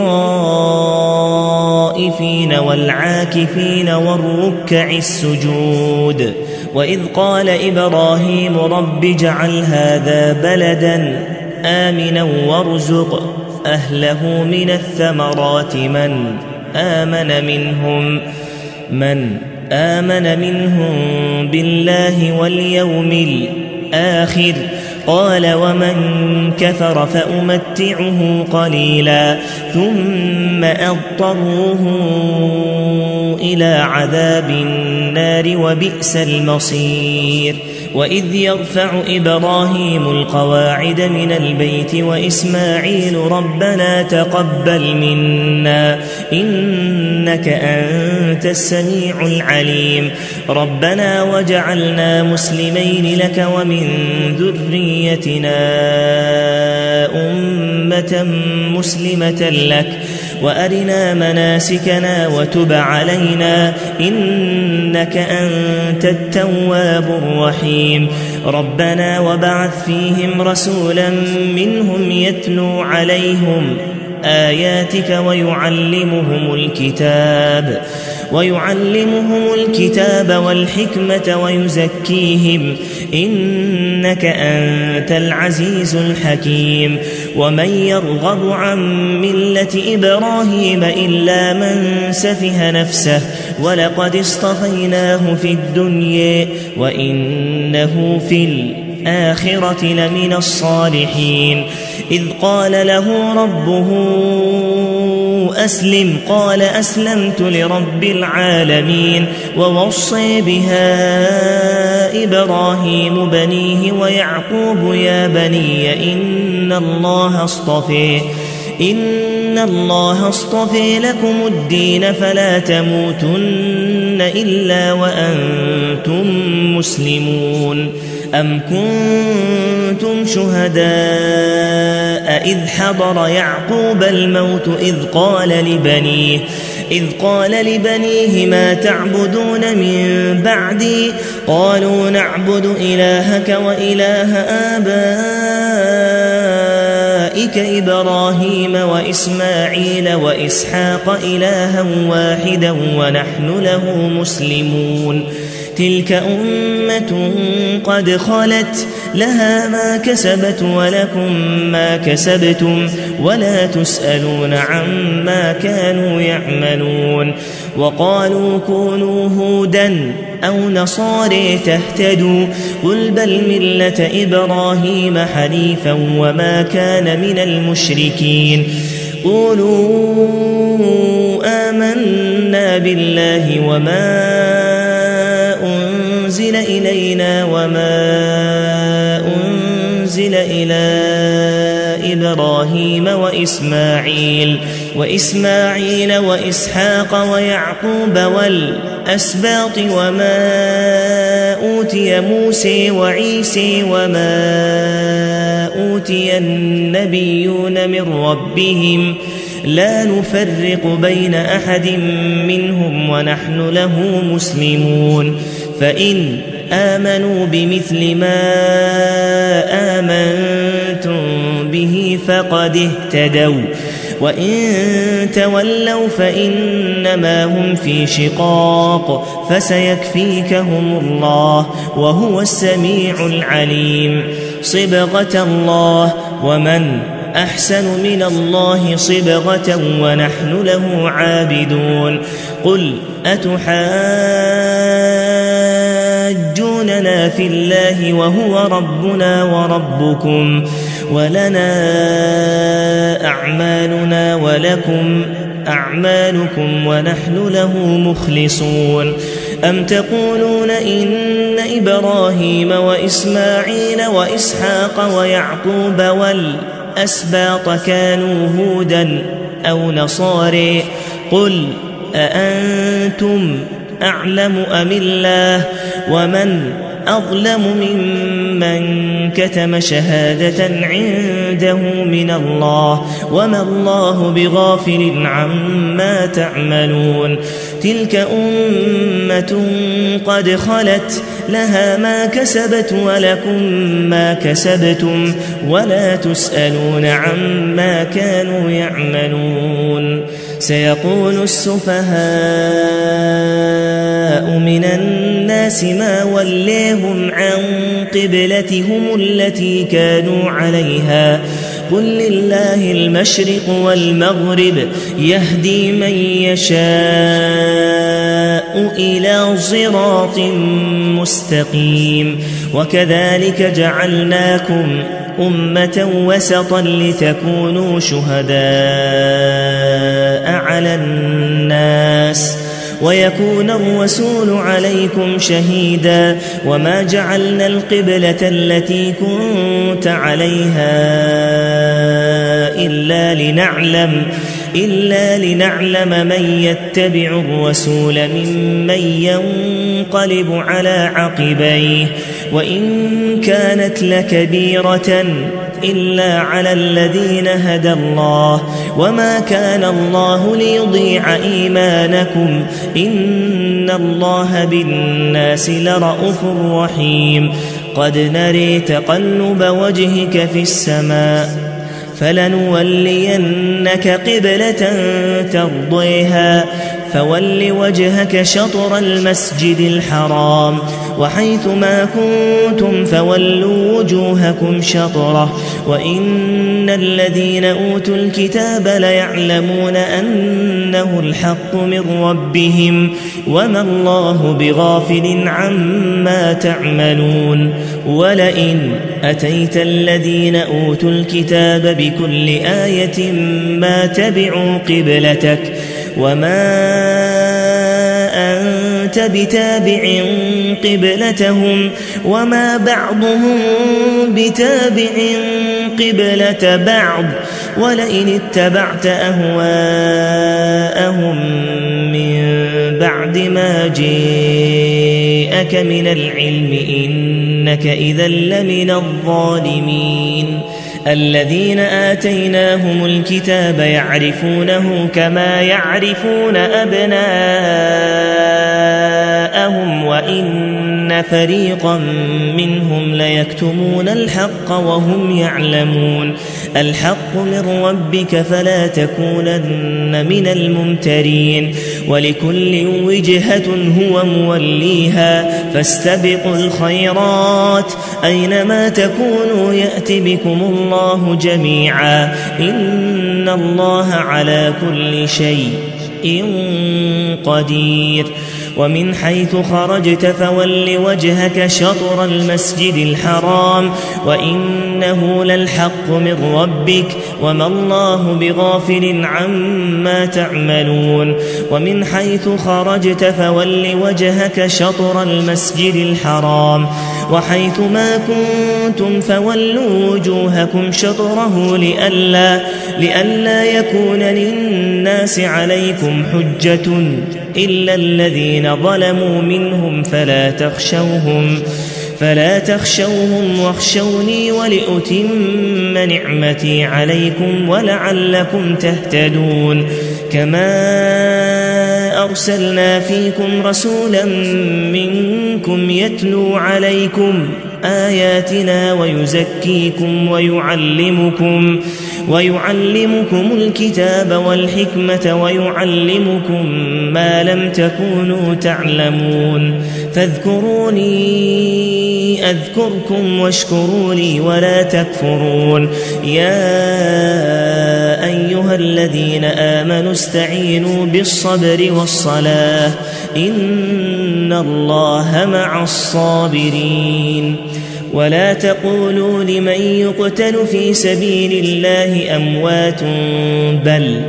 للطائفين والعاكفين والركع السجود. وإذ قال إبراهيم رب اجعل هذا بلدا آمنا وارزق أهله من الثمرات من آمن منهم من آمن منهم بالله واليوم الآخر قال ومن كفر فأمتعه قليلا ثم أضطره إلى عذاب النار وبئس المصير. وإذ يرفع إبراهيم القواعد من البيت وإسماعيل ربنا تقبل منا إنك أنت السميع العليم ربنا وجعلنا مسلمين لك ومن ذريتنا أمة مسلمة لك وأرنا مناسكنا وتب علينا إنك أنت التواب الرحيم ربنا وبعث فيهم رسولا منهم يتلو عليهم آياتك ويعلمهم الكتاب ويعلمهم الكتاب والحكمة ويزكيهم إنك أنت العزيز الحكيم. ومن يرغب عن ملة إبراهيم إلا من سفه نفسه ولقد اصطفيناه في الدنيا وإنه في الآخرة لمن الصالحين. إذ قال له ربه أسلم قال أسلمت لرب العالمين ووصي بها إبراهيم بنيه ويعقوب يا بني إن الله اصطفى إن الله اصطفى لكم الدين فلا تموتن إلا وأنتم مسلمون. أم كنتم شهداء إذ حضر يعقوب الموت إذ قال لبنيه إذ قال لبنيه ما تعبدون من بعدي قالوا نعبد إلهك وإله آبائك إبراهيم وإسماعيل وإسحاق إلها واحدا ونحن له مسلمون. تلك أمة قد خلت لها ما كسبت ولكم ما كسبتم ولا تسألون عما كانوا يعملون. وقالوا كونوا هودا أو نصارى تهتدوا قل بل ملة إبراهيم حنيفا وما كان من المشركين. قولوا آمنا بالله وما أنزل إلينا وما أنزل إلى إبراهيم وإسماعيل وإسماعيل وإسحاق ويعقوب والأسباط وما أوتي موسى وعيسى وما أوتي النبيون من ربهم لا نفرق بين أحد منهم ونحن له مسلمون. فإن آمنوا بمثل ما آمنوا فقد اهتدوا وإن تولوا فإنما هم في شقاق فسيكفيكهم الله وهو السميع العليم. صبغة الله ومن أحسن من الله صبغة ونحن له عابدون. قل أتحاجوننا في الله وهو ربنا وربكم ولنا أعمالنا ولكم أعمالكم ونحن له مخلصون. أم تقولون إن إبراهيم وإسماعيل وإسحاق ويعقوب والأسباط كانوا هودا أو نصارى قل أأنتم أعلم أم الله ومن أظلم ممن كتم شهادة عنده من الله وما الله بغافل عما تعملون. تلك أمة قد خلت لها ما كسبت ولكم ما كسبتم ولا تسألون عما كانوا يعملون. سيقول السفهاء من الناس ما وليهم عن قبلتهم التي كانوا عليها قل لله المشرق والمغرب يهدي من يشاء إلى صراط مستقيم. وكذلك جعلناكم أمة وسطا لتكونوا شهداء على الناس ويكون الرسول عليكم شهيدا وما جعلنا القبلة التي كنت عليها إلا لنعلم إلا لنعلم من يتبع الرسول ممن ينقلب على عقبيه وإن كانت لكبيرة إلا على الذين هدى الله وما كان الله ليضيع إيمانكم إن الله بالناس لرءوف رحيم. قد نري تقلب وجهك في السماء فلنولينك قبلة ترضيها فول وجهك شطر المسجد الحرام وحيث ما كنتم فولوا وجوهكم شطره وإن الذين أوتوا الكتاب ليعلمون أنه الحق من ربهم وما الله بغافل عما تعملون. ولئن أتيت الذين أوتوا الكتاب بكل آية ما تبعوا قبلتك وما أنت بتابع قبلتهم وما بعضهم بتابع قبلة بعض ولئن اتبعت أهواءهم من بعد ما جاءك من العلم إنك إذا لمن الظالمين. الذين آتيناهم الكتاب يعرفونه كما يعرفون أبناءهم وإن فريقا منهم ليكتمون الحق وهم يعلمون. الحق من ربك فلا تكونن من الممترين ولكل وجهة هو موليها فاستبقوا الخيرات أينما تكونوا يأت بكم الله جميعا إن الله على كل شيء قدير. ومن حيث خرجت فول وجهك شطر المسجد الحرام وإنه للحق من ربك وما الله بغافل عما تعملون. ومن حيث خرجت فول وجهك شطر المسجد الحرام وحيث ما كنتم فولوا وجوهكم شطره لئلا, لئلا يكون للناس عليكم حجة إلا الذين ظلموا منهم فلا تخشوهم فلا تخشوهم واخشوني ولأتم نعمتي عليكم ولعلكم تهتدون. كما أرسلنا فيكم رسولا منكم يتلو عليكم آياتنا ويزكيكم ويعلمكم ويعلمكم الكتاب والحكمة ويعلمكم ما لم تكونوا تعلمون فاذكروني أذكركم واشكروا لي ولا تكفرون يا أيها الذين آمنوا استعينوا بالصبر والصلاة إن الله مع الصابرين ولا تقولوا لمن يقتل في سبيل الله أموات بل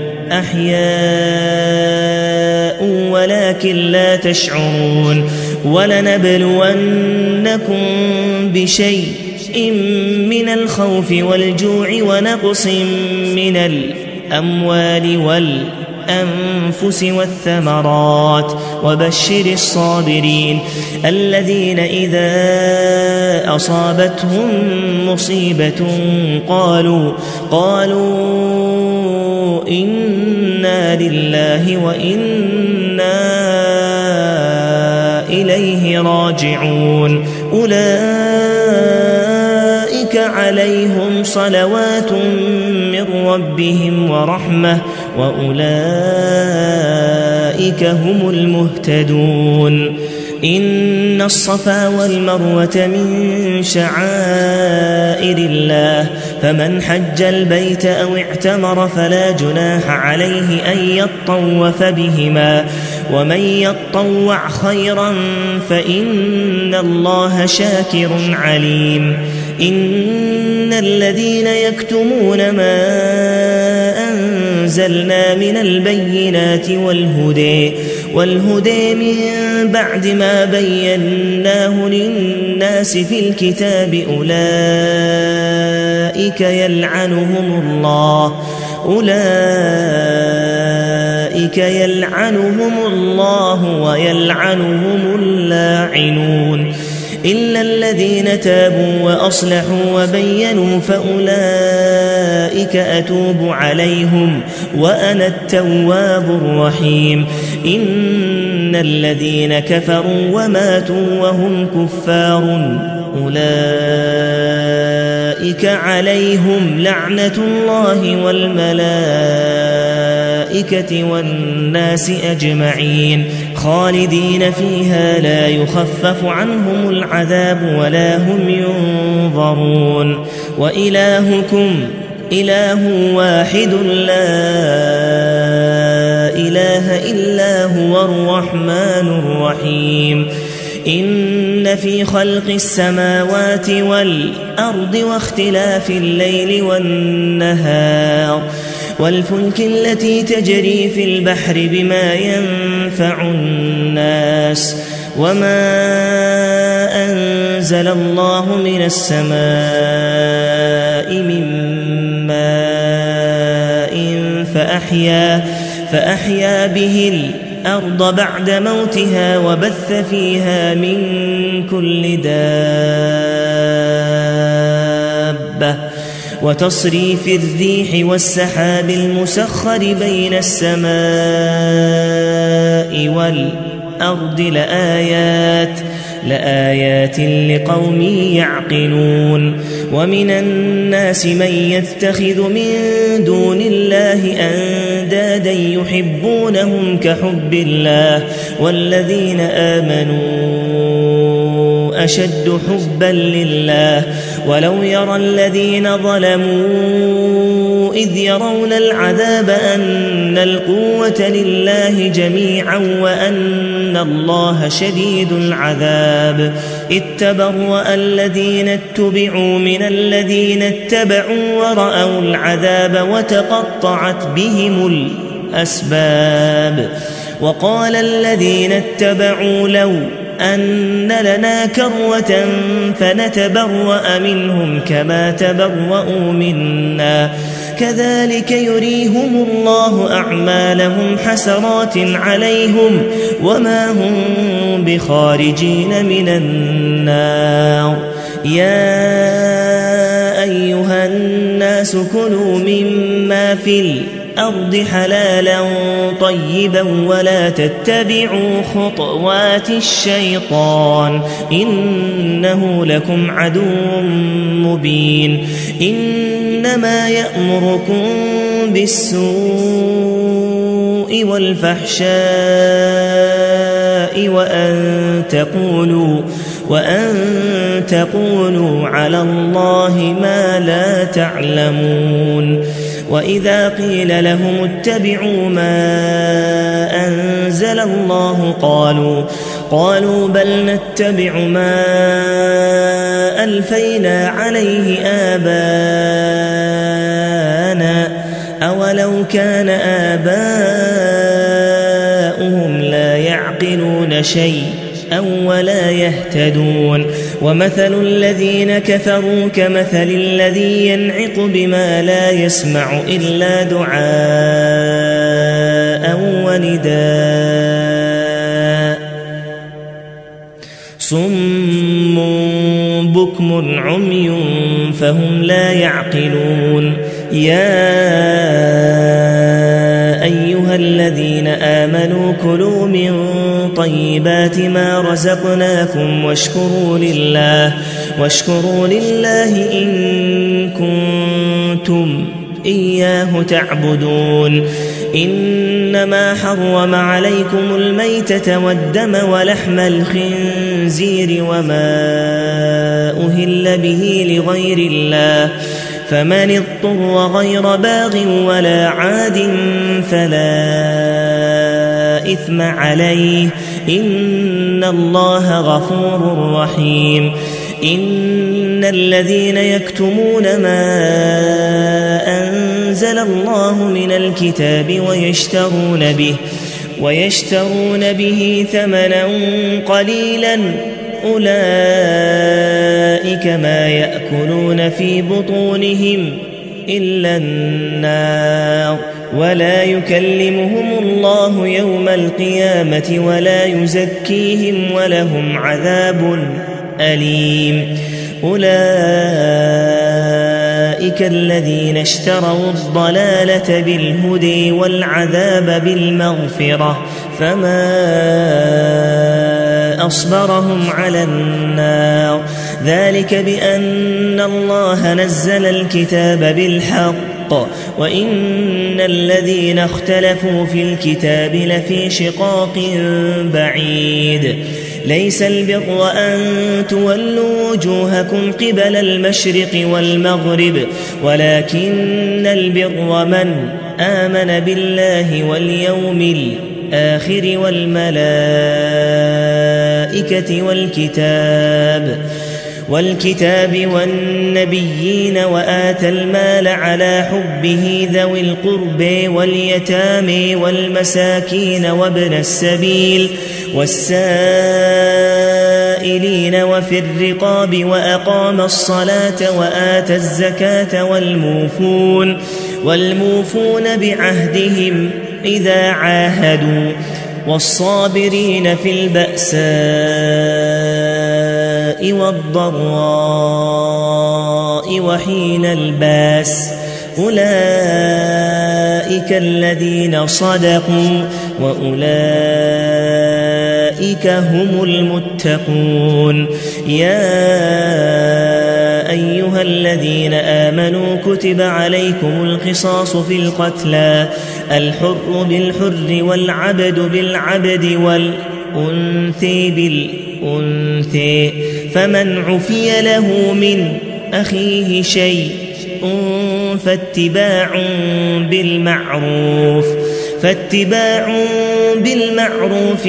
أحياء ولكن لا تشعرون ولنبلونكم بشيء من الخوف والجوع ونقص من الأموال والأنفس والثمرات وبشر الصابرين الذين إذا أصابتهم مصيبة قالوا قالوا إنا لله وإنا إليه راجعون أولئك عليهم صلوات من ربهم ورحمة وأولئك هم المهتدون إن الصفا والمروة من شعائر الله فمن حج البيت أو اعتمر فلا جناح عليه أن يطوف بهما ومن يطوع خيرا فإن الله شاكر عليم إن الذين يكتمون ما أنزلنا من البينات والهدى والهدى من بعد ما بيناه للناس في الكتاب أولئك يلعنهم الله أولئك يلعنهم الله ويلعنهم اللاعنون إلا الذين تابوا وأصلحوا وبينوا فأولئك أتوب عليهم وأنا التواب الرحيم إن الذين كفروا وماتوا وهم كفار أولئك عليهم لعنة الله والملائكة والناس أجمعين خالدين فيها لا يخفف عنهم العذاب ولا هم ينظرون وإلهكم إله واحد لا إله إلا هو الرحمن الرحيم إن في خلق السماوات والأرض واختلاف الليل والنهار والفلك التي تجري في البحر بما ينفع الناس وما أنزل الله من السماء من ماء فأحيا, فأحيا به الأرض بعد موتها وبث فيها من كل دابة وتصريف الريح والسحاب المسخر بين السماء والأرض لآيات لآيات لقوم يعقلون ومن الناس من يتخذ من دون الله أندادا يحبونهم كحب الله والذين آمنوا أشد حبا لله ولو يرى الذين ظلموا إذ يرون العذاب أن القوة لله جميعا وأن الله شديد العذاب إذ تبرأ الذين اتبعوا من الذين اتبعوا ورأوا العذاب وتقطعت بهم الأسباب وقال الذين اتبعوا لو أن لنا كروة فنتبرأ منهم كما تبرؤوا منا كذلك يريهم الله أعمالهم حسرات عليهم وما هم بخارجين من النار يا أيها الناس كلوا مما في الأرض الأرض حلالا طيبا ولا تتبعوا خطوات الشيطان إنه لكم عدو مبين إنما يأمركم بالسوء والفحشاء وأن تقولوا وأن تقولوا على الله ما لا تعلمون وإذا قيل لهم اتبعوا ما أنزل الله قالوا قالوا بل نتبع ما ألفينا عليه آباءنا أولو كان آباؤهم لا يعقلون شيء أو ولا يهتدون ومثل الذين كفروا كمثل الذي ينعق بما لا يسمع إلا دعاء ونداء صم بكم عمي فهم لا يعقلون يا أيها الذين آمنوا كلوا من طيبات ما رزقناكم واشكروا لله واشكروا لله إن كنتم إياه تعبدون إنما حرم عليكم الميتة والدم ولحم الخنزير وما أهل به لغير الله فمن اضطر غير باغ ولا عاد فلا إثم عليه إن الله غفور رحيم إن الذين يكتمون ما أنزل الله من الكتاب ويشترون به ويشترون به ثمنا قليلا أولئك ما يأكلون في بطونهم إلا النار ولا يكلمهم الله يوم القيامة ولا يزكيهم ولهم عذاب أليم أولئك الذين اشتروا الضلالة بالهدى والعذاب بالمغفرة فما أصبرهم على النار ذلك بأن الله نزل الكتاب بالحق وإن الذين اختلفوا في الكتاب لفي شقاق بعيد ليس البر أن تولوا وجوهكم قبل المشرق والمغرب ولكن البر من آمن بالله واليوم الآخر والملائكة والكتاب والكتاب والنبيين وآتى المال على حبه ذوي القربى واليتامى والمساكين وابن السبيل والسائلين وفي الرقاب وأقام الصلاة وآتى الزكاة والموفون والموفون بعهدهم إذا عاهدوا والصابرين في البأساء والضراء وحين الباس أولئك الذين صدقوا وأولئك هم المتقون يا أيها الذين آمنوا كتب عليكم القصاص في القتلى الحر بالحر والعبد بالعبد والأنثى بالأنثى فمن عفي له من أخيه شيء فاتباع بالمعروف فاتباع بالمعروف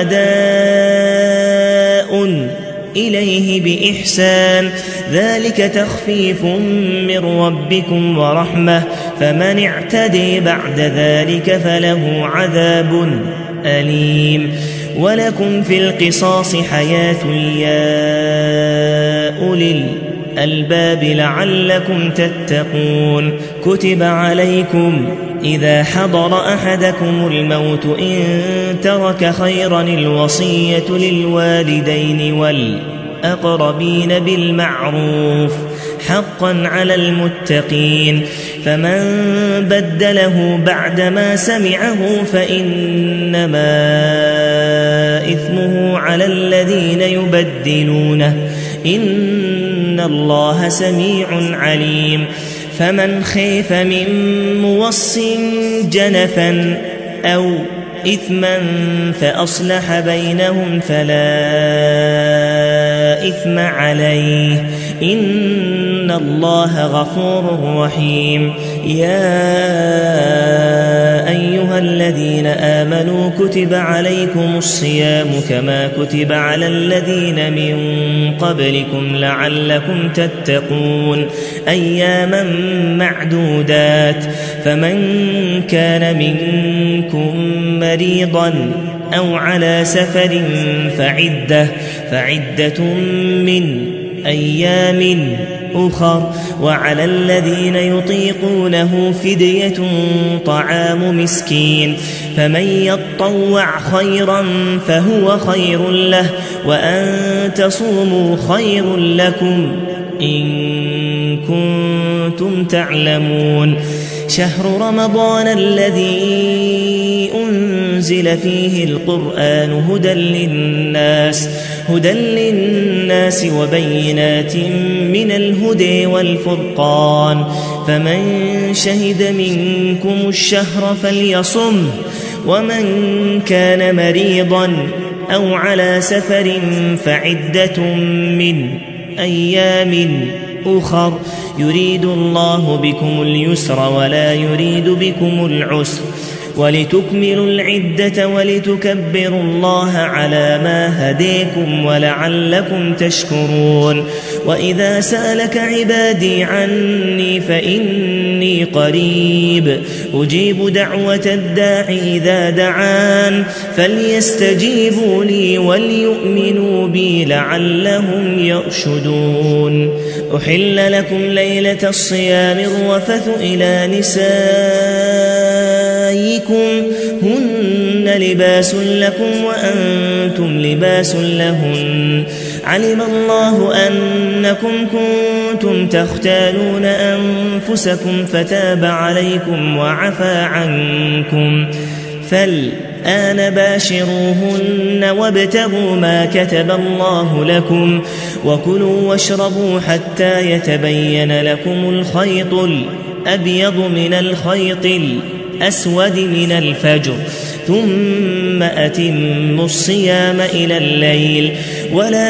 وأداء إليه بإحسان ذلك تخفيف من ربكم ورحمة فمن اعتدي بعد ذلك فله عذاب أليم ولكم في القصاص حياة يا أولي الألباب لعلكم تتقون كتب عليكم إذا حضر أحدكم الموت إن ترك خيرا الوصية للوالدين والأقربين بالمعروف حقا على المتقين فمن بدله بعدما سمعه فإنما إثمه على الذين يبدلونه إن الله سميع عليم فمن خيف من موص جنفا أو إثما فأصلح بينهم فلا إثم عليه إن الله غفور رحيم يا أيها الذين آمنوا كتب عليكم الصيام كما كتب على الذين من قبلكم لعلكم تتقون أياما معدودات فمن كان منكم مريضا أو على سفر فعدة فعدة من أيام أخر وعلى الذين يطيقونه فدية طعام مسكين فمن يطوع خيرا فهو خير له وأن تصوموا خير لكم إن كنتم تعلمون شهر رمضان الذي أنزل فيه القرآن هدى للناس هدى للناس وبينات من الهدى والفرقان فمن شهد منكم الشهر فليصم ومن كان مريضا أو على سفر فعدة من أيام أخر يريد الله بكم اليسر ولا يريد بكم العسر ولتكملوا العدة ولتكبروا الله على ما هديكم ولعلكم تشكرون وإذا سألك عبادي عني فإني قريب أجيب دعوة الداع إذا دعان فليستجيبوا لي وليؤمنوا بي لعلهم يرشدون أحل لكم ليلة الصيام الرفث إلى نسائكم هن لباس لكم وأنتم لباس لهن علم الله أنكم كنتم تختانون أنفسكم فتاب عليكم وعفى عنكم فالآن باشروهن وابتغوا ما كتب الله لكم وكلوا واشربوا حتى يتبين لكم الخيط الأبيض من الخيط الأسود من الفجر ثم أتموا الصيام إلى الليل ولا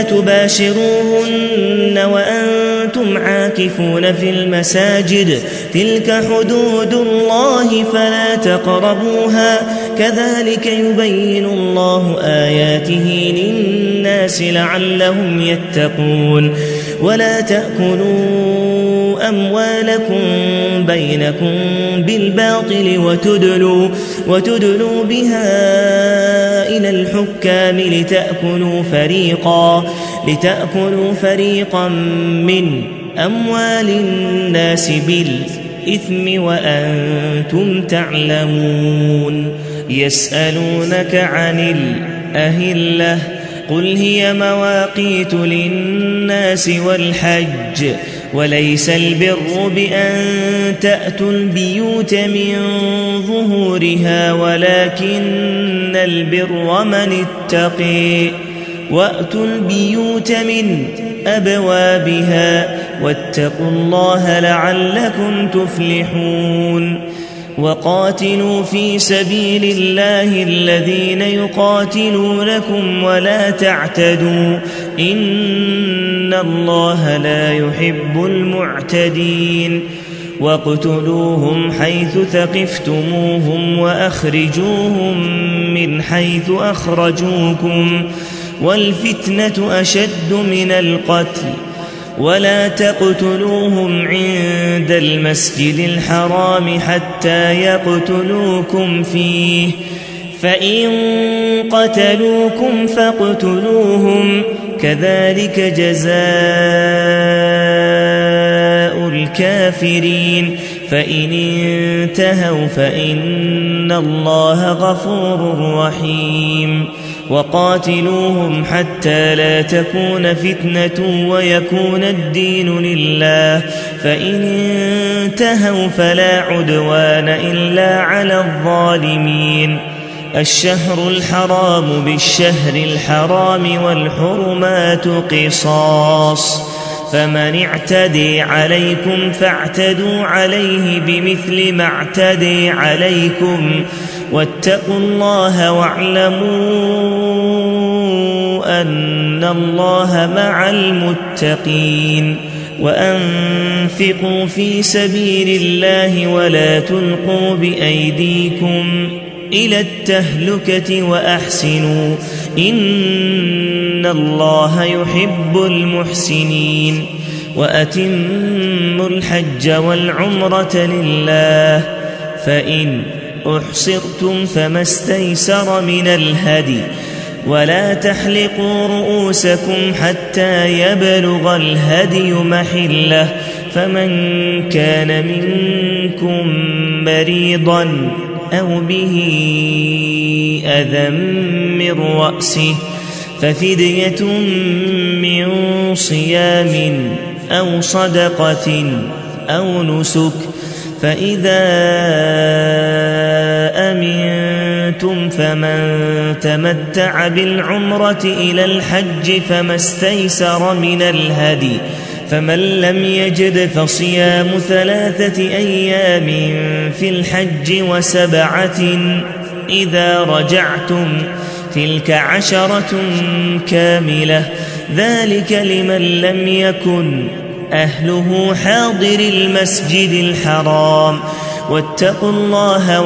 تباشروهن وأنتم عاكفون في المساجد تلك حدود الله فلا تقربوها كذلك يبين الله آياته للناس لعلهم يتقون ولا تأكلوا أموالكم بينكم بالباطل وتدلوا, وتدلوا بها إلى الحكام لتأكلوا فريقا, لتأكلوا فريقا من أموال الناس بالإثم وأنتم تعلمون يسألونك عن الأهلة قل هي مواقيت للناس والحج وليس البر بأن تأتوا البيوت من ظهورها ولكن البر من اتقي وأتوا البيوت من أبوابها واتقوا الله لعلكم تفلحون وقاتلوا في سبيل الله الذين يقاتلونكم ولا تعتدوا إن الله لا يحب المعتدين واقتلوهم حيث ثقفتموهم وأخرجوهم من حيث أخرجوكم والفتنة أشد من القتل ولا تقتلوهم عند المسجد الحرام حتى يقتلوكم فيه فإن قتلوكم فاقتلوهم كذلك جزاء الكافرين فإن انتهوا فإن الله غفور رحيم وقاتلوهم حتى لا تكون فتنة ويكون الدين لله، فإن انتهوا فلا عدوان إلا على الظالمين. الشهر الحرام بالشهر الحرام والحرمات قصاص، فمن اعتدي عليكم فاعتدوا عليه بمثل ما اعتدي عليكم، واتقوا الله واعلموا أن الله مع المتقين. وأنفقوا في سبيل الله ولا تلقوا بأيديكم إلى التهلكة وأحسنوا إن الله يحب المحسنين. وأتموا الحج والعمرة لله، فإن أحصرتم فما استيسر من الهدي، ولا تحلقوا رؤوسكم حتى يبلغ الهدي محله، فمن كان منكم مريضا أو به أذى من رأسه ففدية من صيام أو صدقة أو نسك، فإذا أمنتم فمن تمتع بالعمرة إلى الحج فما استيسر من الهدي، فمن لم يجد فصيام ثلاثة أيام في الحج وسبعة إذا رجعتم، تلك عشرة كاملة، ذلك لمن لم يكن أهله حاضر المسجد الحرام. واتقوا الله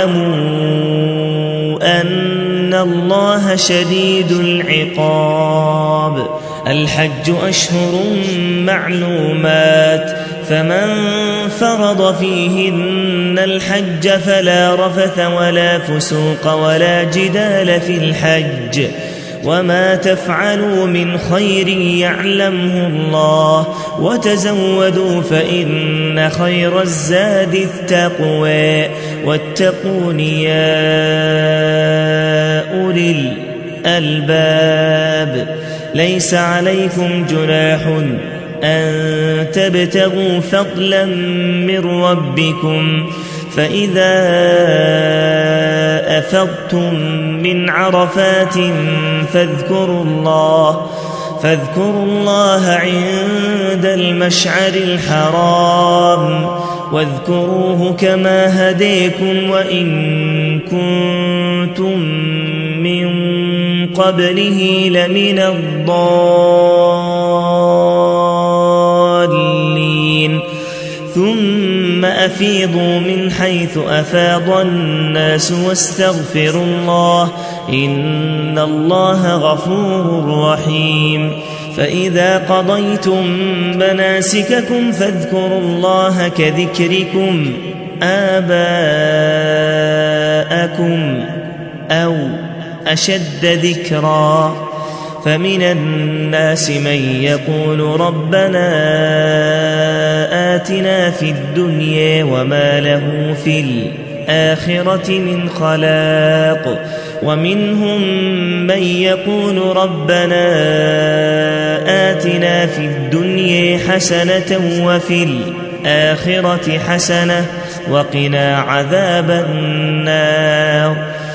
واعلموا أن الله شديد العقاب. الحج أشهر معلومات، فمن فرض فيهن الحج فلا رفث ولا فسوق ولا جدال في الحج، وما تفعلوا من خير يعلمه الله، وتزودوا فإن خير الزاد التقوى، واتقون يا أولي الألباب. ليس عليكم جناح أن تبتغوا فضلا من ربكم، فإذا أفضتم من عرفات فاذكروا الله فاذكروا الله عند المشعر الحرام، واذكروه كما هديكم وإن كنتم من قبله لمن الضالين. ثم أفيضوا من حيث أفاض الناس واستغفروا الله إن الله غفور رحيم. فإذا قضيتم مناسككم فاذكروا الله كذكركم آباءكم أو أشد ذكرا، فمن الناس من يقول ربنا آتنا في الدنيا وما له في الآخرة من خلاق، ومنهم من يقول ربنا آتنا في الدنيا حسنة وفي الآخرة حسنة وقنا عذاب النار.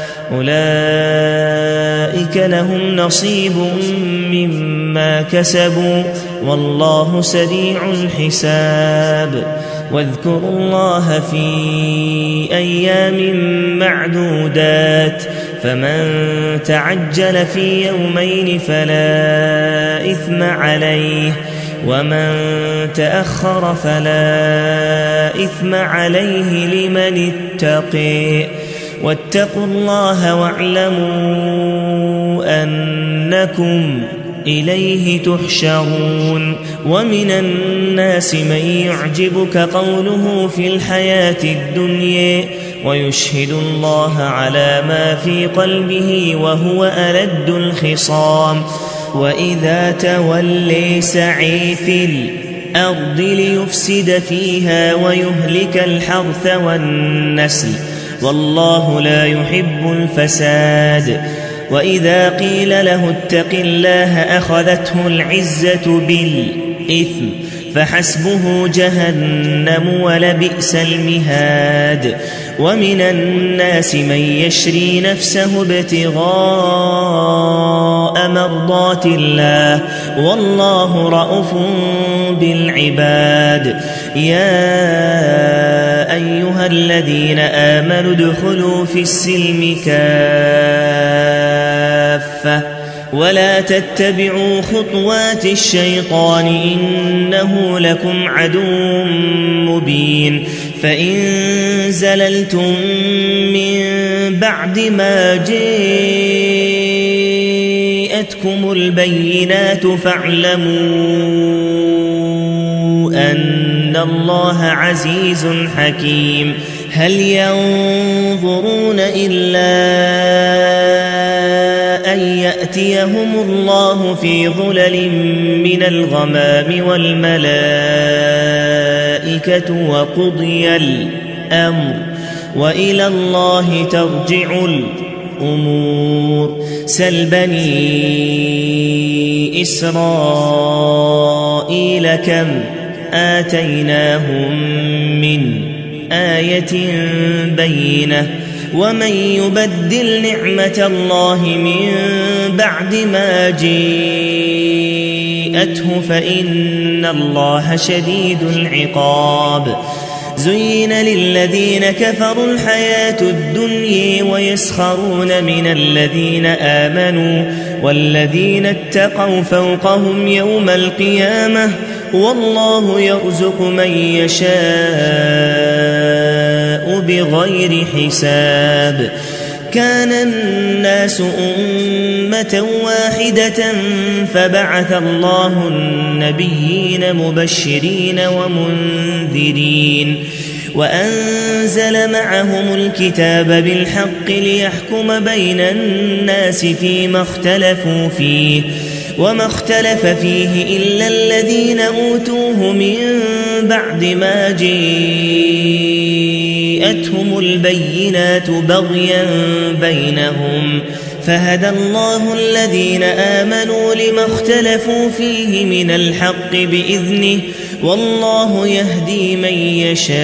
أولئك لهم نصيب مما كسبوا والله سريع الحساب. واذكروا الله في أيام معدودات، فمن تعجل في يومين فلا إثم عليه، ومن تأخر فلا إثم عليه لمن اتقي. واتقوا الله واعلموا أنكم إليه تحشرون. ومن الناس من يعجبك قوله في الحياة الدنيا ويشهد الله على ما في قلبه وهو ألد الخصام. وإذا تولي سعي في الأرض ليفسد فيها ويهلك الحرث والنسل والله لا يحب الفساد. وإذا قيل له اتق الله أخذته العزة بالإثم فحسبه جهنم ولبئس المهاد. ومن الناس من يشري نفسه ابتغاء مرضات الله والله رءوف بالعباد. يا أيها الذين آمنوا ادخلوا في السلم كافة ولا تتبعوا خطوات الشيطان إنه لكم عدو مبين. فإن زللتم من بعد ما جاءتكم البينات فاعلموا أن الله عزيز حكيم. هل ينظرون إلا أن يأتيهم الله في ظلل من الغمام والملائكة وقضي الأمر وإلى الله ترجع الأمور. سل بني إسرائيل كم آتيناهم من آية بينة ومن يبدل نعمة الله من بعد ما جاءته فإن الله شديد العقاب. زين للذين كفروا الحياة الدنيا ويسخرون من الذين آمنوا والذين اتقوا فوقهم يوم القيامة والله يرزق من يشاء بغير حساب. كان الناس أمة واحدة فبعث الله النبيين مبشرين ومنذرين وأنزل معهم الكتاب بالحق ليحكم بين الناس فيما اختلفوا فيه وما اختلف فيه إلا الذين أوتوه من بعد ما جاءتهم البينات بغيا بينهم فهدى الله الذين آمنوا لما اختلفوا فيه من الحق بإذنه والله يهدي من يشاء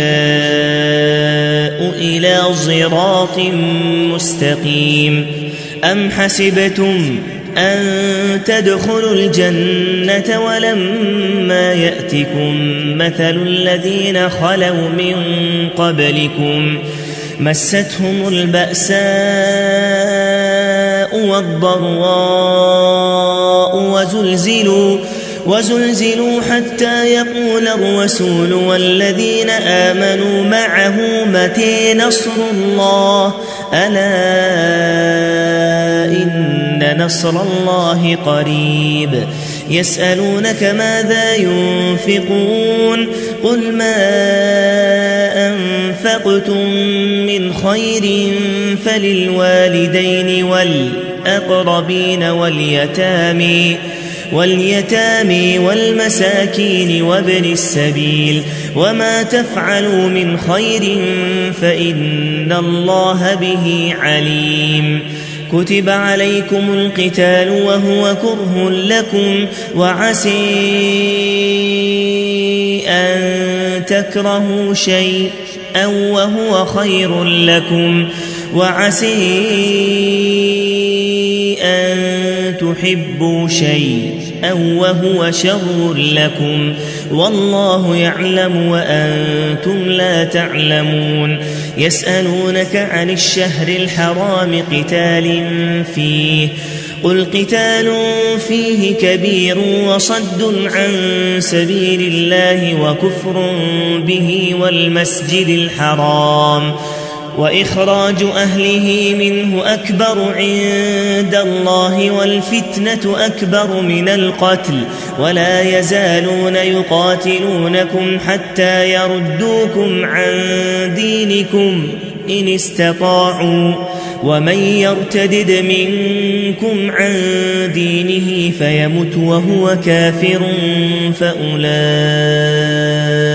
إلى صراط مستقيم. أم حسبتم أن تدخلوا الجنة ولما يأتكم مثل الذين خلوا من قبلكم مستهم البأساء والضراء وزلزلوا وزلزلوا حتى يقول الرسول والذين آمنوا معه متى نصر الله ألا إن نصر الله قريب. يسألونك ماذا ينفقون قل ما أنفقتم من خير فللوالدين والأقربين واليتامى واليتامى والمساكين وابن السبيل وما تفعلوا من خير فإن الله به عليم. كتب عليكم القتال وهو كره لكم وعسى أن تكرهوا شيئا وهو خير لكم وعسى أن تحبوا شيئا وهو شر لكم والله يعلم وأنتم لا تعلمون. يسألونك عن الشهر الحرام قتال فيه قل قتال فيه كبير وصد عن سبيل الله وكفر به والمسجد الحرام وإخراج أهله منه أكبر عند الله والفتنة أكبر من القتل ولا يزالون يقاتلونكم حتى يردوكم عن دينكم إن استطاعوا ومن يرتدد منكم عن دينه فيمت وهو كافر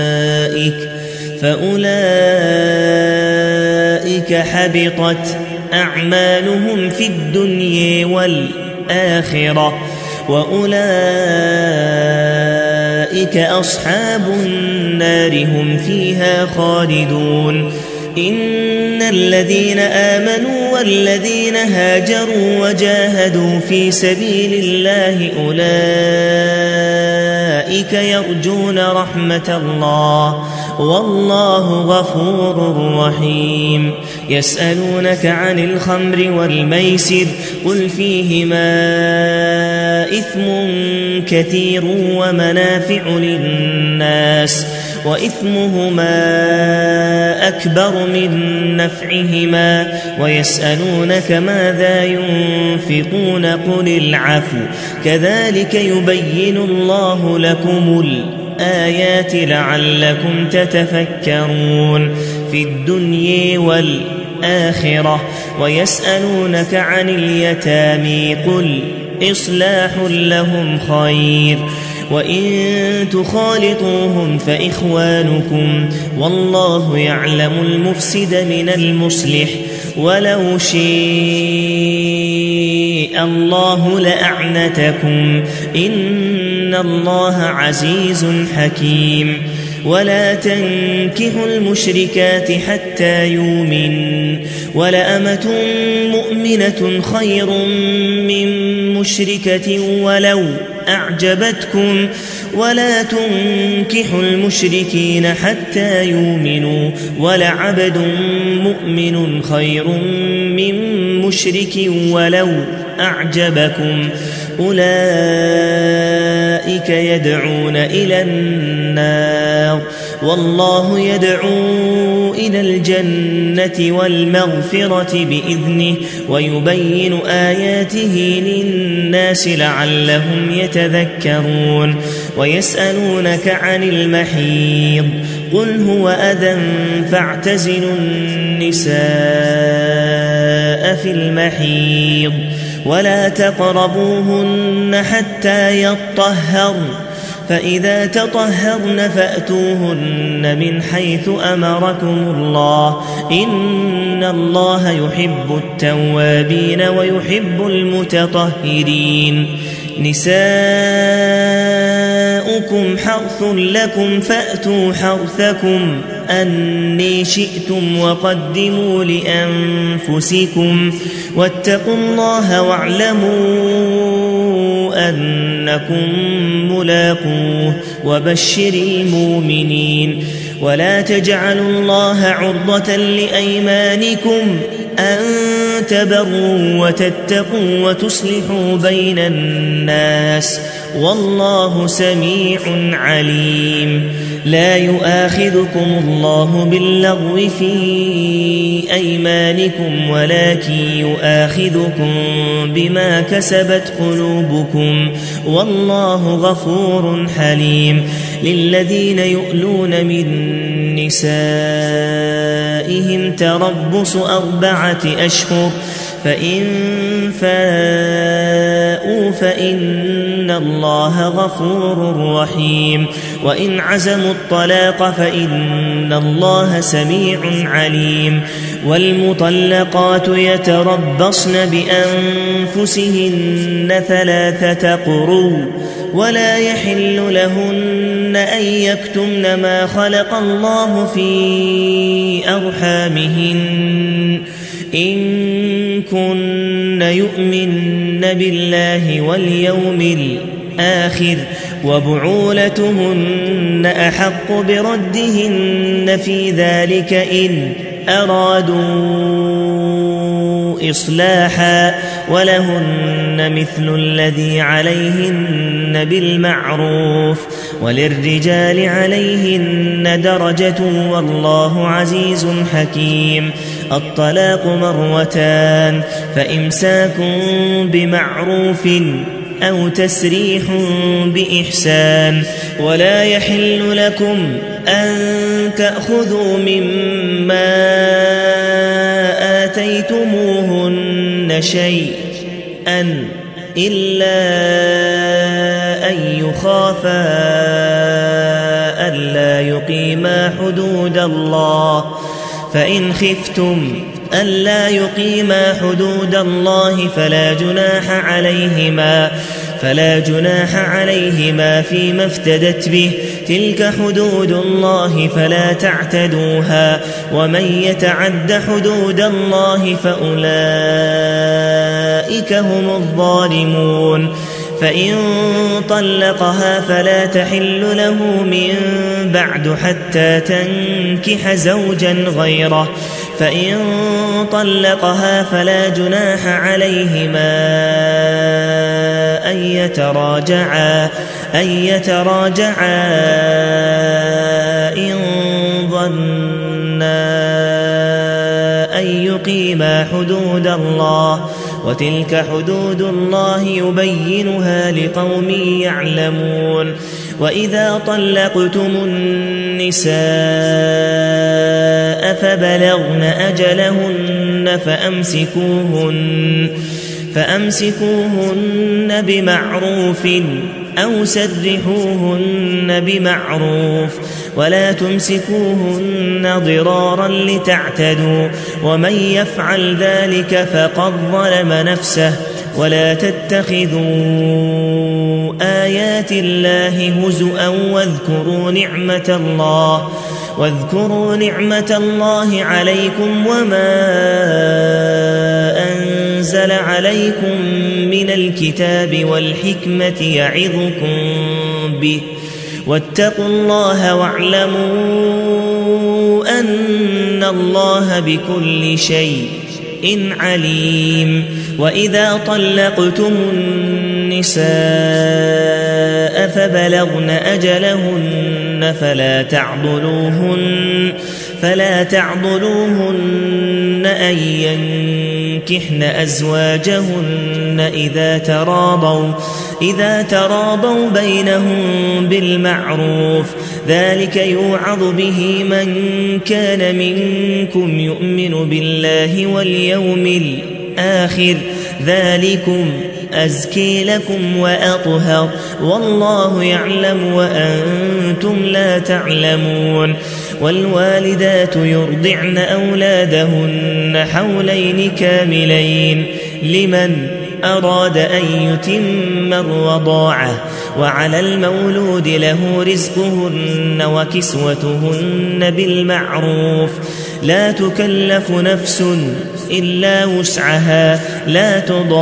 فأولئك فأولئك حبطت أعمالهم في الدنيا والآخرة وأولئك أصحاب النار هم فيها خالدون إن الذين آمنوا والذين هاجروا وجاهدوا في سبيل الله أولئك يرجون رحمة الله والله غفور رحيم يسألونك عن الخمر والميسر قل فيهما إثم كثير ومنافع للناس وإثمهما أكبر من نفعهما ويسألونك ماذا ينفقون قل العفو كذلك يبين الله لكم الآيات لعلكم تتفكرون في الدنيا والآخرة ويسألونك عن اليتامى قل إصلاح لهم خير وإن تخالطوهم فإخوانكم والله يعلم المفسد من المصلح ولو شاء الله لأعنتكم إن الله عزيز حكيم ولا تنكحوا المشركات حتى يؤمنوا ولأمة مؤمنة خير من مشركة ولو أعجبتكم ولا تنكحوا المشركين حتى يؤمنوا ولعبد مؤمن خير من مشرك ولو أعجبكم أولئك يدعون إلى النار والله يدعو إلى الجنة والمغفرة بإذنه ويبين آياته للناس لعلهم يتذكرون ويسألونك عن المحيض قل هو أذى فاعتزلوا النساء في المحيض ولا تقربوهن حتى يطهرن فإذا تطهرن فأتوهن من حيث أمركم الله إن الله يحب التوابين ويحب المتطهرين نساؤكم حرث لكم فأتوا حرثكم أني شئتم وقدموا لأنفسكم واتقوا الله واعلموا أنكم ملاقوه وبشر المؤمنين ولا تجعلوا الله عرضة لأيمانكم أن تبروا وتتقوا وتصلحوا بين الناس والله سميع عليم لا يؤاخذكم الله باللغو في أيمانكم ولكن يؤاخذكم بما كسبت قلوبكم والله غفور حليم للذين يؤلون من نسائهم تربص أربعة أشهر فإن فاءوا فإن الله غفور رحيم وإن عزموا الطلاق فإن الله سميع عليم والمطلقات يتربصن بأنفسهن ثلاثة قروء ولا يحل لهن أن يكتمن ما خلق الله في أرحامهن إن كن يؤمن بالله واليوم الآخر وبعولتهن أحق بردهن في ذلك إن أرادوا إصلاحا ولهن مثل الذي عليهن بالمعروف وللرجال عليهن درجة والله عزيز حكيم الطلاق مرتان فإمساك بمعروف أو تسريح بإحسان ولا يحل لكم أن تأخذوا مما آتيتموهن شيئا إلا أن يخافا ألا يقيما حدود الله فإن خفتم ألا يقيما حدود الله فلا جناح عليهما فلا جناح عليهما فيما افتدت به تلك حدود الله فلا تعتدوها ومن يتعد حدود الله فأولئك هم الظالمون فإن طلقها فلا تحل له من بعد حتى تنكح زوجا غيره فإن طلقها فلا جناح عليهما أن يتراجعا أن يتراجعا إن ظنا أن يقيما حدود الله وتلك حدود الله يبينها لقوم يعلمون وإذا طلقتم النساء فبلغن أجلهن فأمسكوهن فأمسكوهن بمعروف أو سرحوهن بمعروف ولا تمسكوهن ضرارا لتعتدوا ومن يفعل ذلك فقد ظلم نفسه ولا تتخذوا آيات الله هزؤا واذكروا نعمة الله واذكروا نعمة الله عليكم وما أنزل عليكم من الكتاب والحكمة يعظكم به واتقوا الله واعلموا أن الله بكل شيء إن عليم وإذا طلقتم النساء فبلغن أجلهن فلا تعضلوهن فلا تعضلوهن أن ينكحن أزواجهن إذا تراضوا إذا تراضوا بينهم بالمعروف ذلك يوعظ به من كان منكم يؤمن بالله واليوم الآخر ذلكم أزكي لكم وأطهر والله يعلم وأنتم لا تعلمون والوالدات يرضعن أولادهن حولين كاملين لمن أراد أن يتم الرضاعة وعلى المولود له رزقهن وكسوتهن بالمعروف لا تكلف نفس إلا وسعها لا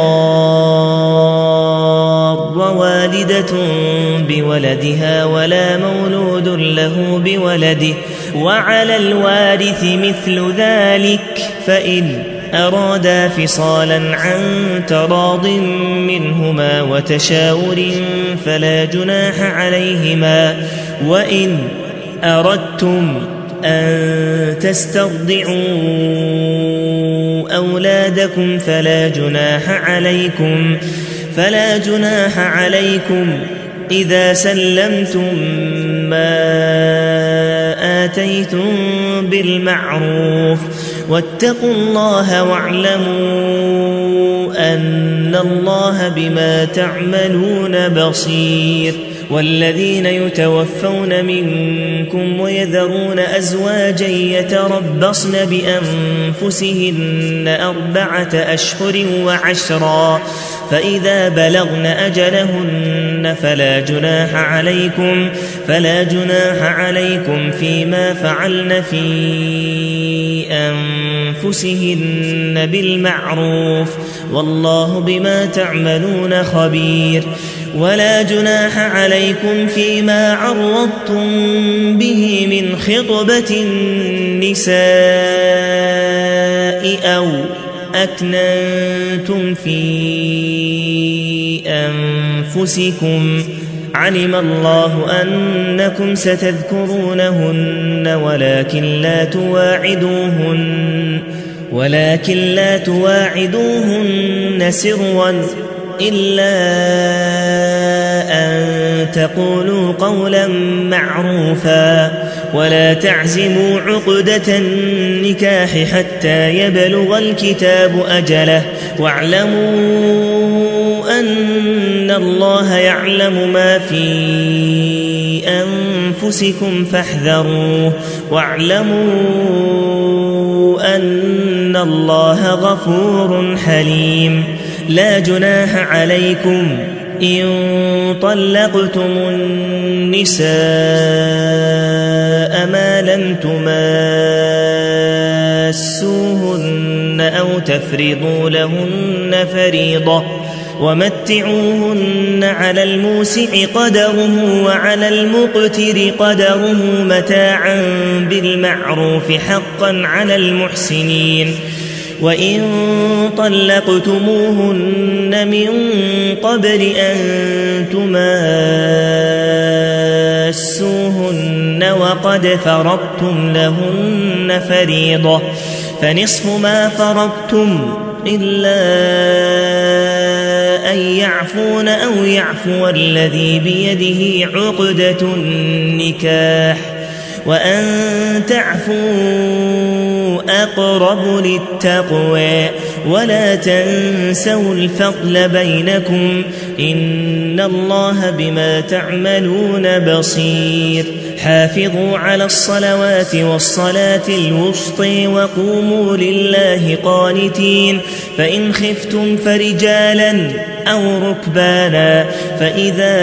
تضار والدة بولدها ولا مولود له بولده وعلى الوارث مثل ذلك فإن أرادا فصالا عن تراض منهما وتشاور فلا جناح عليهما وإن أردتم أن تسترضعوا أولادكم فلا جناح عليكم فلا جناح عليكم إذا سلمتم ما آتيتم بالمعروف واتقوا الله واعلموا أن الله بما تعملون بصير والذين يتوفون منكم ويذرون أزواجا يتربصن بأنفسهن أربعة أشهر وعشرا فإذا بلغن أجلهن فلا جناح عليكم فلا جناح عليكم فيما فعلن في أنفسهن بالمعروف والله بما تعملون خبير ولا جناح عليكم فيما عرضتم به من خطبة النساء أو أكننتم في أنفسكم علم الله أنكم ستذكرونهن ولكن لا تواعدوهن ولكن لا تواعدوهن سرا إلا أن تقولوا قولا معروفا ولا تعزموا عقدة النكاح حتى يبلغ الكتاب أجله واعلموا أن الله يعلم ما في أنفسكم فاحذروه واعلموا أن الله غفور حليم. لا جناح عليكم إن طلقتم النساء ما لم تماسوهن أو تفرضوا لهن فريضة ومتعوهن على الموسع قدره وعلى المقتر قدره متاعا بالمعروف حقا على المحسنين. وإن طلقتموهن من قبل أن تماسوهن وقد فرضتم لهن فريضة فنصف ما فرضتم إلا أن يعفون أو يعفو الذي بيده عقدة النكاح وأن تعفوا أقرب للتقوى ولا تنسوا الفضل بينكم إن الله بما تعملون بصير. حافظوا على الصلوات والصلاة الوسطى وقوموا لله قانتين. فإن خفتم فرجالا أو ركبانا فإذا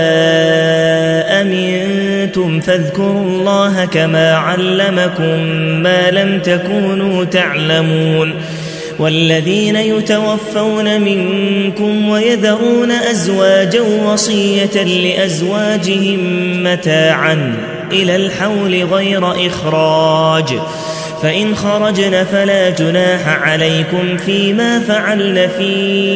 أمنتم فاذكروا الله كما علمكم ما لم تكونوا تعلمون. والذين يتوفون منكم ويذرون أزواجا وصية لأزواجهم متاعا إلى الحول غير إخراج فإن خرجن فلا جناح عليكم فيما فعلن في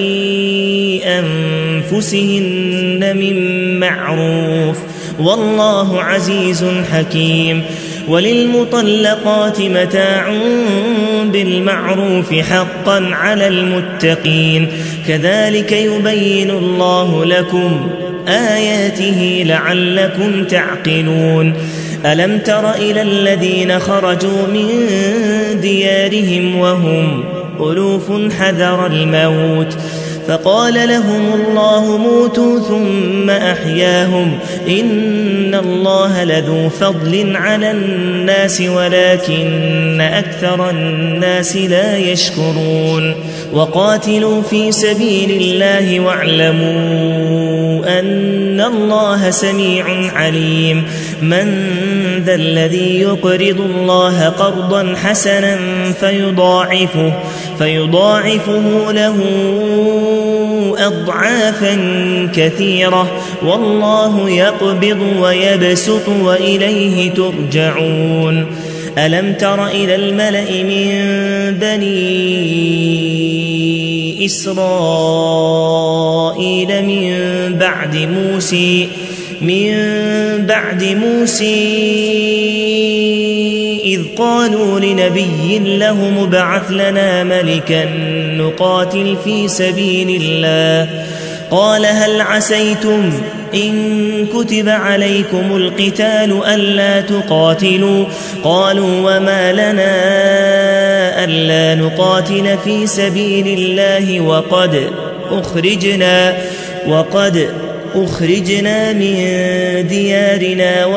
أنفسهن من معروف والله عزيز حكيم. وللمطلقات متاع بالمعروف حقا على المتقين كذلك يبين الله لكم آياته لعلكم تعقلون. ألم تر إلى الذين خرجوا من ديارهم وهم ألوف حذر الموت فقال لهم الله موتوا ثم أحياهم إن الله لذو فضل على الناس ولكن أكثر الناس لا يشكرون. وقاتلوا في سبيل الله واعلموا أن الله سميع عليم. من ذا الذي يقرض الله قرضا حسنا فيضاعفه, فيضاعفه له أضعافا كثيرة والله يقبض ويبسط وإليه ترجعون. ألم تر إلى الملأ من بني إسرائيل من بعد موسى من بعد موسى إذ قالوا لنبي له ابعث لنا ملكا نقاتل في سبيل الله قال هل عسيتم إن كتب عليكم القتال ألا تقاتلوا قالوا وما لنا ألا نقاتل في سبيل الله وقد أخرجنا وقد أخرجنا من ديارنا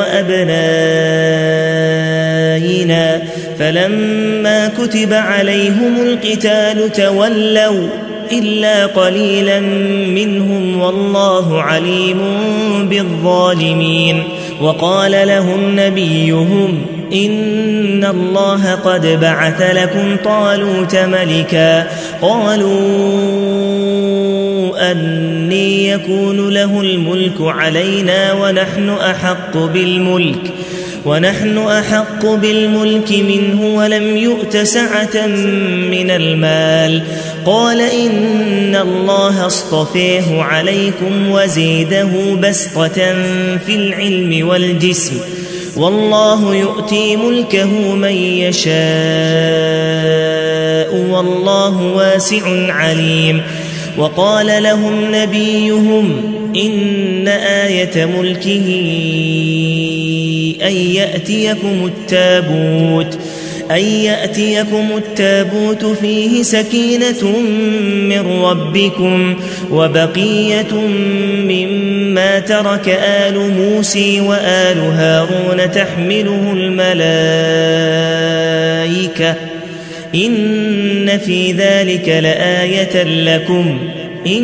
وأبنائنا فلما كتب عليهم القتال تولوا إلا قليلا منهم والله عليم بالظالمين. وقال لهم نبيهم إن الله قد بعث لكم طالوت ملكا قالوا أني يكون له الملك علينا ونحن أحق بالملك ونحن أحق بالملك منه ولم يؤت سعة من المال قال إن الله اصطفيه عليكم وزيده بسطة في العلم والجسم والله يؤتي ملكه من يشاء والله واسع عليم. وقال لهم نبيهم إن آية ملكه أن يأتيكم التابوت أن يأتيكم التابوت فيه سكينة من ربكم وبقية مما ترك آل موسى وآل هارون تحمله الملائكة إن في ذلك لآية لكم إن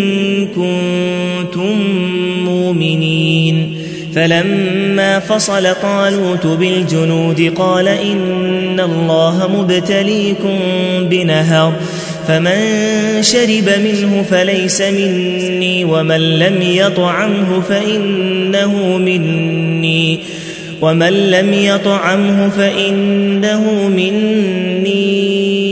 كنتم مؤمنين فلما فصل طالوت بالجنود قال إن الله مبتليكم بنهر فمن شرب منه فليس مني ومن لم يطعمه فإنه مني ومن لم يطعمه فإنه مني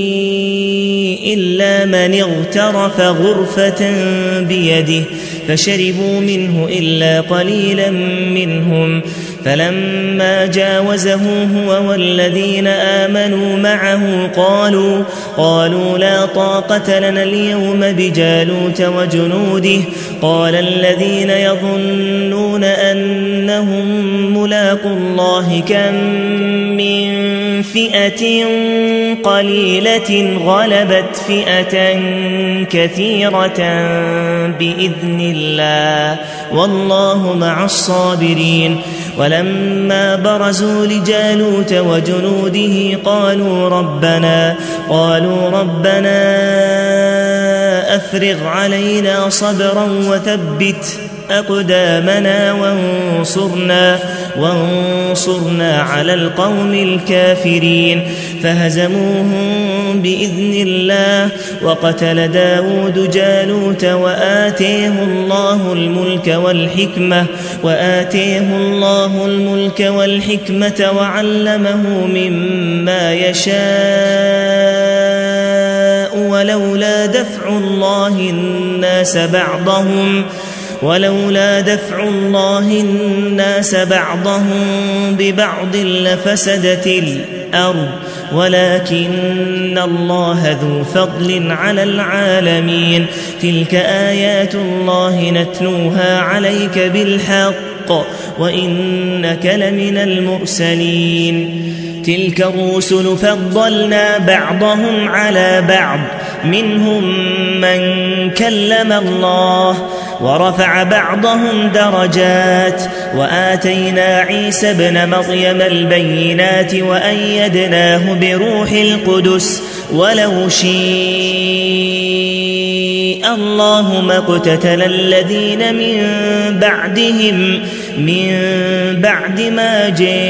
إلا من اغترف غرفة بيده فشربوا منه إلا قليلا منهم فلما جاوزه هو والذين آمنوا معه قالوا قالوا لا طاقة لنا اليوم بجالوت وجنوده قال الذين يظنون أنهم ملاقو الله كم من فئة قليلة غلبت فئة كثيرة بإذن الله والله مع الصابرين ولما برزوا لجالوت وجنوده قالوا ربنا قالوا ربنا أفرغ علينا صبرا وثبت أقدامنا وانصرنا وانصرنا على القوم الكافرين فهزموهم بإذن الله وقتل داود جالوت وآتيه الله الملك والحكمة وآتيه الله الملك والحكمة وعلمه مما يشاء ولولا دفع الله الناس بعضهم ولولا دفع الله الناس بعضهم ببعض لفسدت الأرض ولكن الله ذو فضل على العالمين تلك آيات الله نتلوها عليك بالحق وإنك لمن المرسلين تلك الرسل فضلنا بعضهم على بعض منهم من كلم الله ورفع بعضهم درجات وآتينا عيسى ابن مريم البينات وأيدناه بروح القدس ولو شيء الله ما اقتتل الذين من بعدهم من بعد ما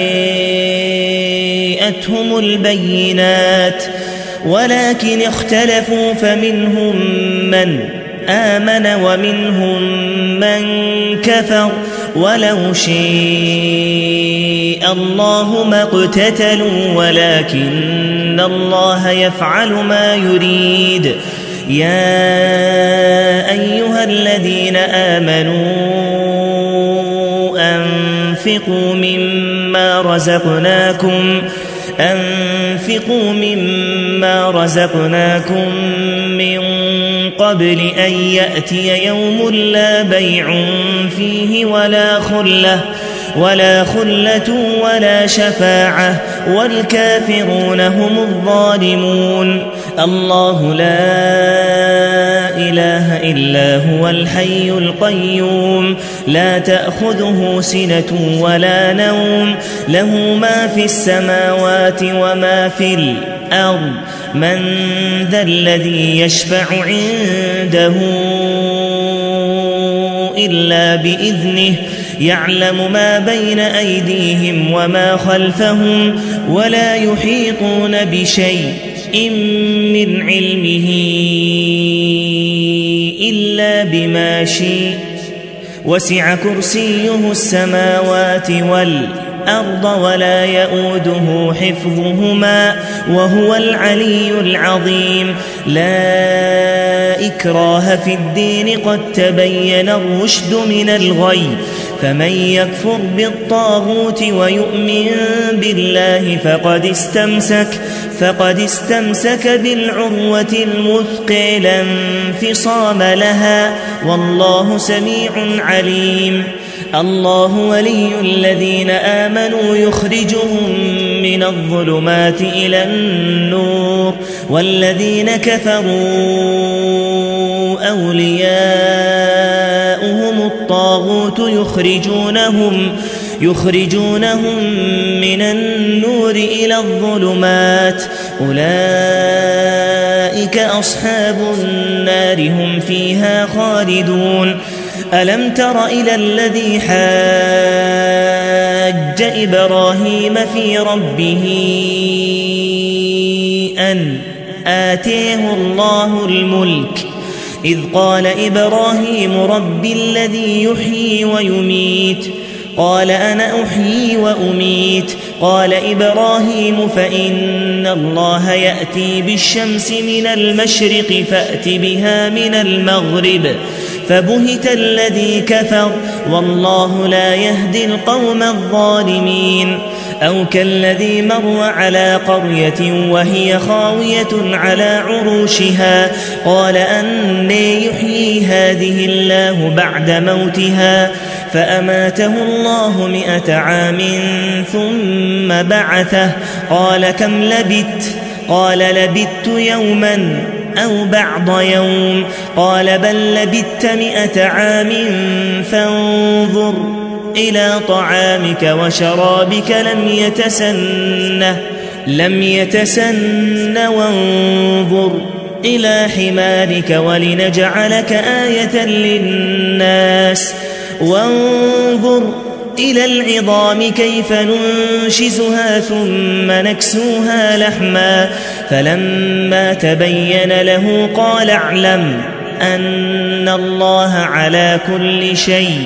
جاءتهم البينات ولكن اختلفوا فمنهم من آمن ومنهم من كفر ولو شاء الله ما اقتتلوا ولكن الله يفعل ما يريد يا أيها الذين آمنوا أنفقوا مما رزقناكم أنفقوا مما رزقناكم من قبل أن يأتي يوم لا بيع فيه ولا خلة ولا خلة ولا شفاعة والكافرون هم الظالمون الله لا إله إلا هو الحي القيوم لا تأخذه سنة ولا نوم له ما في السماوات وما في الأرض من ذا الذي يشفع عنده إلا بإذنه يعلم ما بين أيديهم وما خلفهم ولا يحيطون بشيء من علمه إلا بما شاء وسع كرسيه السماوات والأرض ولا يؤوده حفظهما وهو العلي العظيم لا إكراه في الدين قد تبين الرشد من الغي فمن يكفر بالطاغوت ويؤمن بالله فقد استمسك فقد استمسك بالعروة الوثقى لا انفصام لها والله سميع عليم الله ولي الذين آمنوا يخرجهم من الظلمات إلى النور والذين كفروا أولياؤهم الطاغوت يخرجونهم يخرجونهم من النور إلى الظلمات أولئك أصحاب النار هم فيها خالدون. ألم تر إلى الذي حاج إبراهيم في ربه أن آتيه الله الملك إذ قال إبراهيم رب الذي يحيي ويميت قال أنا أحيي وأميت قال إبراهيم فإن الله يأتي بالشمس من المشرق فأت بها من المغرب فبهت الذي كفر والله لا يهدي القوم الظالمين. أو كالذي مر على قرية وهي خاوية على عروشها قال أنى يحيي هذه الله بعد موتها فأماته الله مئة عام ثم بعثه قال كم لبثت قال لبثت يوما أو بعض يوم قال بل لبثت مئة عام فانظر إلى طعامك وشرابك لم يتسنه لم يتسن وانظر إلى حمارك ولنجعلك آية للناس وانظر إلى العظام كيف ننشزها ثم نكسوها لحما فلما تبين له قال اعلم أن الله على كل شيء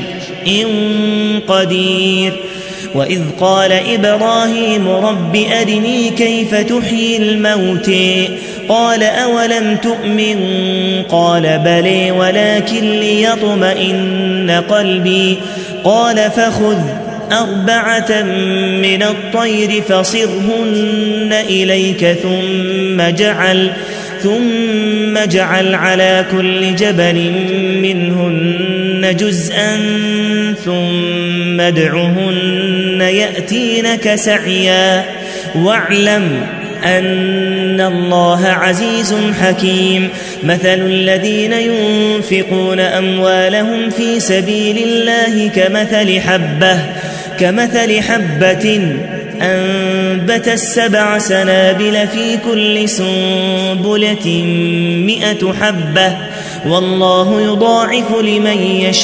قدير. وإذ قال إبراهيم رب أرني كيف تحيي الموت قال أولم تؤمن قال بلى ولكن ليطمئن قلبي قال فخذ أربعة من الطير فصرهن إليك ثم جعل ثم جعل على كل جبل منهن جزءا ثم ادعهن يأتينك سعيا واعلم أن الله عزيز حكيم. مثل الذين ينفقون أموالهم في سبيل الله كمثل حبة كمثل حبة أنبت السبع سنابل في كل سنبلة مئة حبة والله يضاعف لمن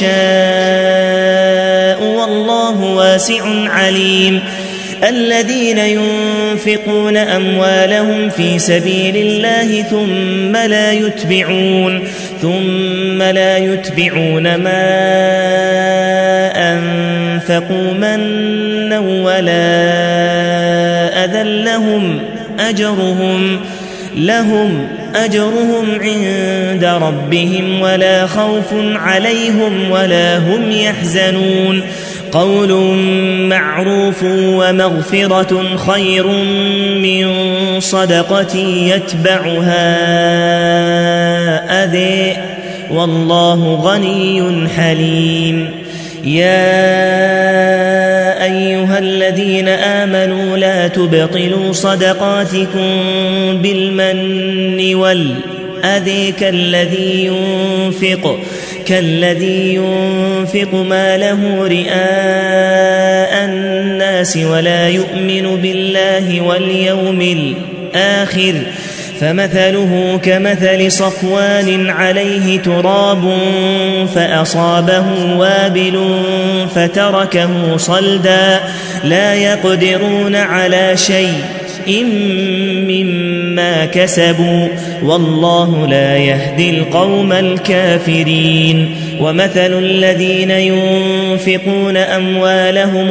يشاء والله واسع عليم. الذين ينفقون أموالهم في سبيل الله ثم لا يتبعون ثم لا يتبعون ما أنفقوا منا ولا أذى لهم أجرهم لهم أجرهم عند ربهم ولا خوف عليهم ولا هم يحزنون. قول معروف ومغفرة خير من صدقة يتبعها أذى والله غني حليم. يا أيها الذين آمنوا لا تبطلوا صدقاتكم بالمن والأذى كالذي ينفق كالذي ينفق ماله رئاء الناس ولا يؤمن بالله واليوم الآخر فمثله كمثل صفوان عليه تراب فأصابه وابل فتركه صلدا لا يقدرون على شيء مما كسبوا والله لا يهدي القوم الكافرين. ومثل الذين ينفقون أموالهم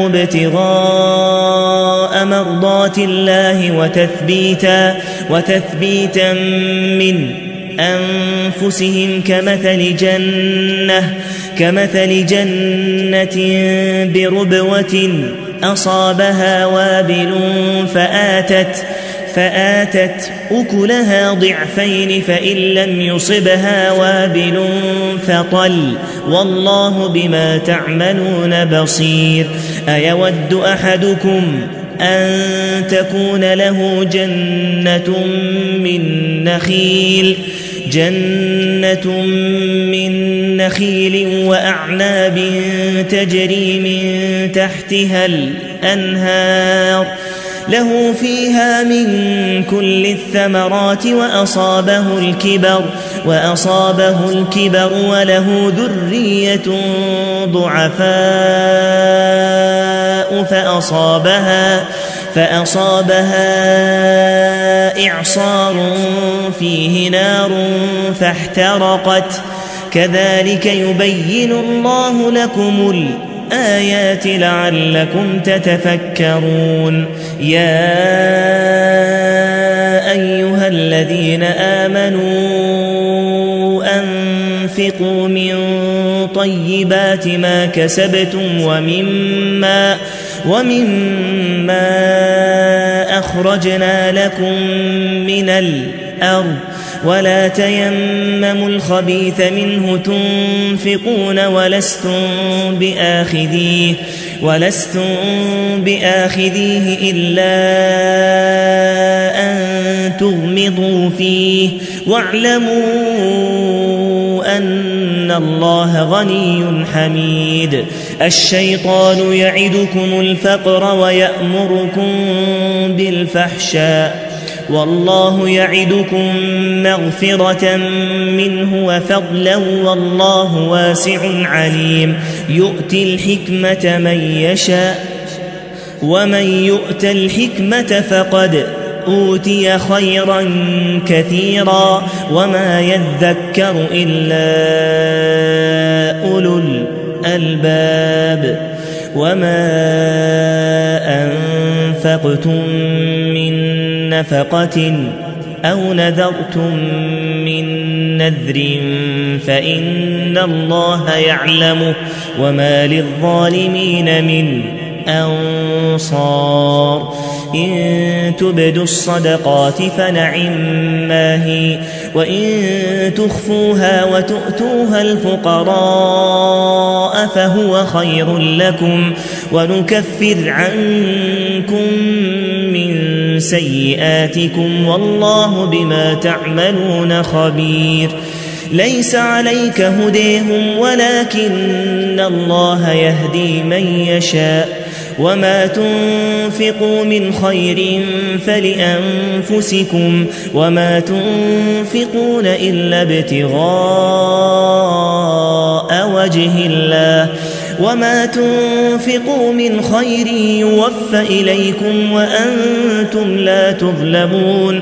ابتغاء مرضات الله وتثبيتا, وتثبيتا من أنفسهم كمثل جنة, كمثل جنة بربوة أصابها وابل فآتت فآتت أكلها ضعفين فإن لم يصبها وابل فطل والله بما تعملون بصير. أيود أحدكم أن تكون له جنة من نخيل جنة من نخيل وأعناب تجري من تحتها الأنهار له فيها من كل الثمرات وأصابه الكبر وأصابه الكبر وله ذرية ضعفاء فأصابها فأصابها إعصار فيه نار فاحترقت كذلك يبين الله لكم الآيات لعلكم تتفكرون. يا أيها الذين آمنوا أنفقوا من طيبات ما كسبتم ومما ومما أخرجنا لكم من الأرض ولا تيمموا الخبيث منه تنفقون ولستم بآخذيه ولستم بآخذيه إلا أن تغمضوا فيه واعلموا أن الله غني حميد. الشيطان يعدكم الفقر ويأمركم بالفحشاء والله يعدكم مغفرة منه وفضلا والله واسع عليم. يؤتي الحكمة من يشاء ومن يؤت الحكمة فقد أوتي خيرا كثيرا وما يذكر إلا أولو الألباب. وما أنفقتم من نفقة أو نذرتم من نذر فإن الله يعلمه وما للظالمين من أنصار. إن تبدوا الصدقات فنعما هي وإن تخفوها وتؤتوها الفقراء فهو خير لكم ونكفر عنكم من سيئاتكم والله بما تعملون خبير. ليس عليك هديهم ولكن الله يهدي من يشاء وما تنفقوا من خير فلأنفسكم وما تنفقون إلا ابتغاء وجه الله وما تنفقوا من خير يوفى إليكم وأنتم لا تظلمون.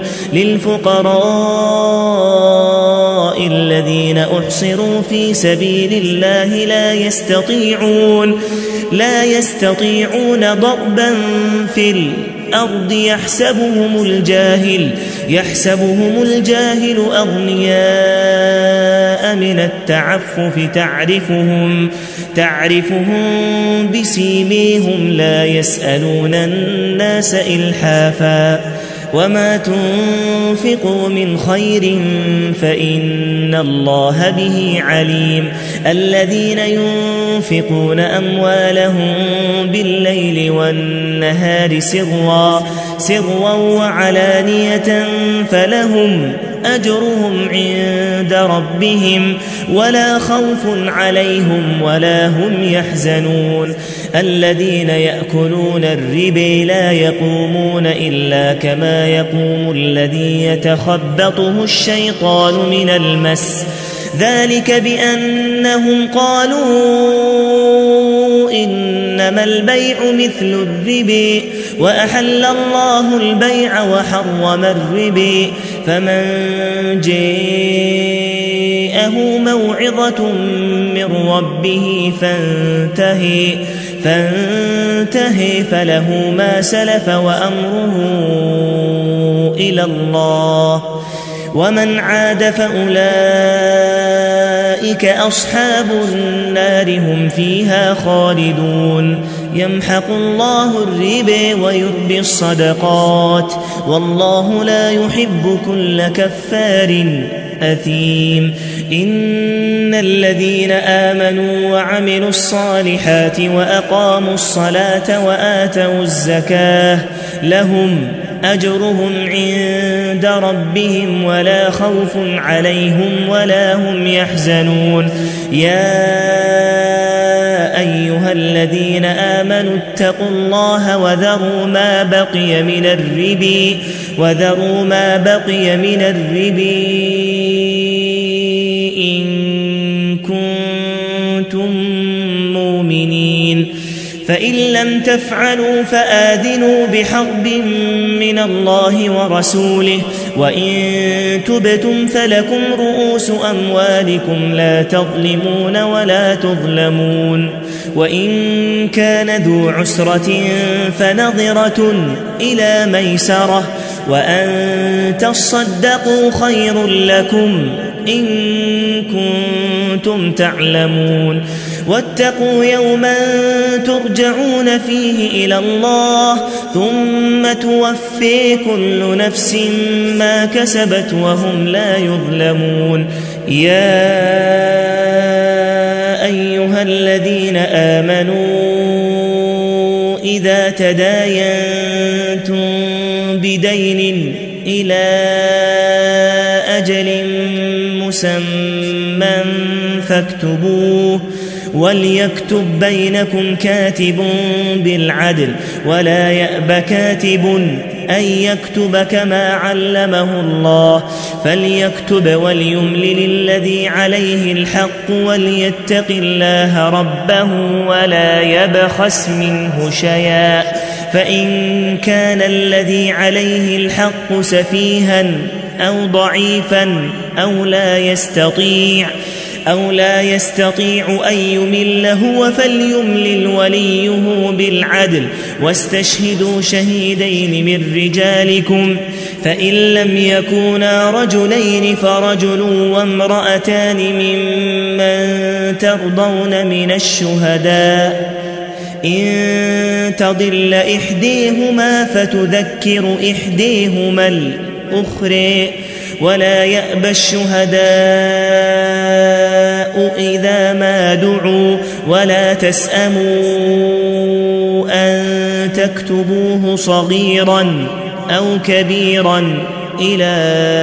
للفقراء الذين أحصروا في سبيل الله لا يستطيعون لا يستطيعون ضربا في الأرض يحسبهم الجاهل يحسبهم الجاهل أغنياء من التعفف تعرفهم تعرفهم بسيميهم لا يسألون الناس إلحافا. وما تنفقوا من خير فإن الله به عليم. الذين ينفقون أموالهم بالليل والنهار سرا سرا وعلانية فلهم أجرهم عند ربهم ولا خوف عليهم ولا هم يحزنون. الذين يأكلون الربا لا يقومون إلا كما يقوم الذي يتخبطه الشيطان من المس ذلك بأنهم قالوا إنما البيع مثل الربا وأحل الله البيع وحرم الربا. فمن جاءه موعظة من ربه فانتهي فانتهي فله ما سلف وأمره إلى الله ومن عاد فأولئك أصحاب النار هم فيها خالدون. يمحق الله الربا ويربي الصدقات والله لا يحب كل كفار أثيم. إن الذين آمنوا وعملوا الصالحات وأقاموا الصلاة وآتوا الزكاة لهم أجرهم عند ربهم ولا خوف عليهم ولا هم يحزنون. يا أيها الذين آمنوا اتقوا الله وذروا ما بقي من الربا وذروا ما بقي من الربا إن كنتم مؤمنين فإن لم تفعلوا فآذنوا بحرب من الله ورسوله وإن تبتم فلكم رؤوس أموالكم لا تظلمون ولا تظلمون وإن كان ذو عسرة فنظرة إلى ميسرة وأن تصدقوا خير لكم إن كنتم تعلمون واتقوا يوما ترجعون فيه إلى الله ثم توفي كل نفس ما كسبت وهم لا يظلمون يا أيها الذين آمنوا إذا تداينتم بدين إلى أجل مسمى فاكتبوه وليكتب بينكم كاتب بالعدل ولا يأب كاتب أن يكتب كما علمه الله فليكتب وليملل الذي عليه الحق وليتق الله ربه ولا يبخس منه شيئا فإن كان الذي عليه الحق سفيها أو ضعيفا أو لا يستطيع أو لا يستطيع أن يمل هو فليملل وليه بالعدل واستشهدوا شهيدين من رجالكم فإن لم يكونا رجلين فرجل وامرأتان ممن ترضون من الشهداء إن تضل إحديهما فتذكر إحديهما الأخرى ولا يأبى الشهداء إذا ما دعوا ولا تسأموا أن تكتبوه صغيرا أو كبيرا إلى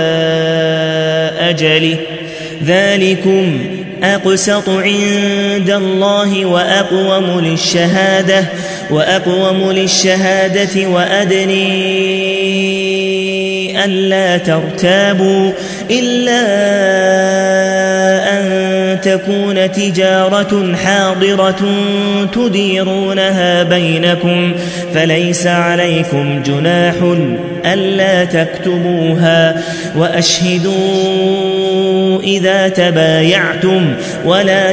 أجله ذلكم أقسط عند الله وأقوم للشهادة وأقوم للشهادة وأدني ألا ترتابوا إلا أن تكون تجارة حاضرة تديرونها بينكم فليس عليكم جناح ألا تكتبوها وأشهدوا إذا تبايعتم ولا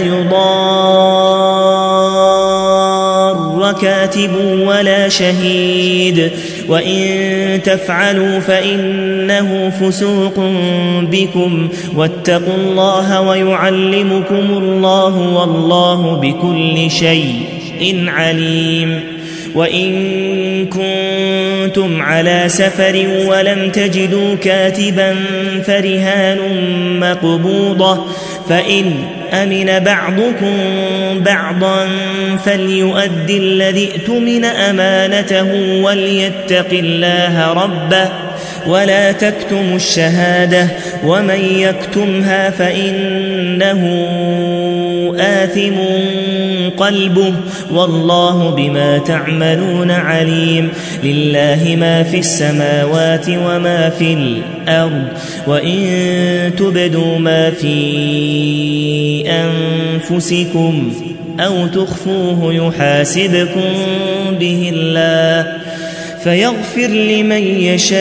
يضار كاتب ولا شهيد وإن تفعلوا فإنه فسوق بكم واتقوا الله ويعلمكم الله والله بكل شيء عليم وإن كنتم على سفر ولم تجدوا كاتبا فرهان مقبوضة فإن أمن بعضكم بعضا فليؤدي الذي اؤتمن أمانته وليتق الله ربه ولا تكتموا الشهادة ومن يكتمها فإنه آثم قلبه والله بما تعملون عليم لله ما في السماوات وما في الأرض وإن تبدوا ما في أنفسكم أو تخفوه يحاسبكم به الله فيغفر لمن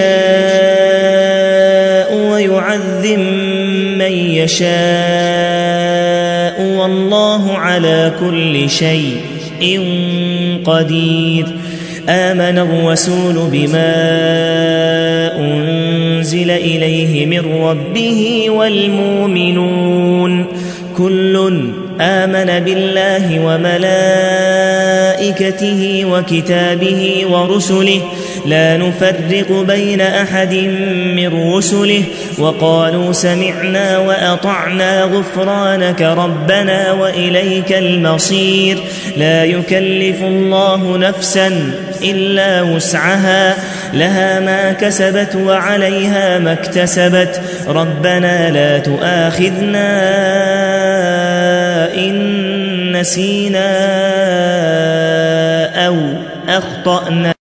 يشاء ويعذب من يشاء والله على كل شيء قدير آمن الرسول بما أنزل إليه من ربه والمؤمنون كل آمن بالله وملائكته وكتابه ورسله لا نفرق بين أحد من رسله وقالوا سمعنا وأطعنا غفرانك ربنا وإليك المصير لا يكلف الله نفسا إلا وسعها لها ما كسبت وعليها ما اكتسبت ربنا لا تؤاخذنا إن نسينا أو أخطأنا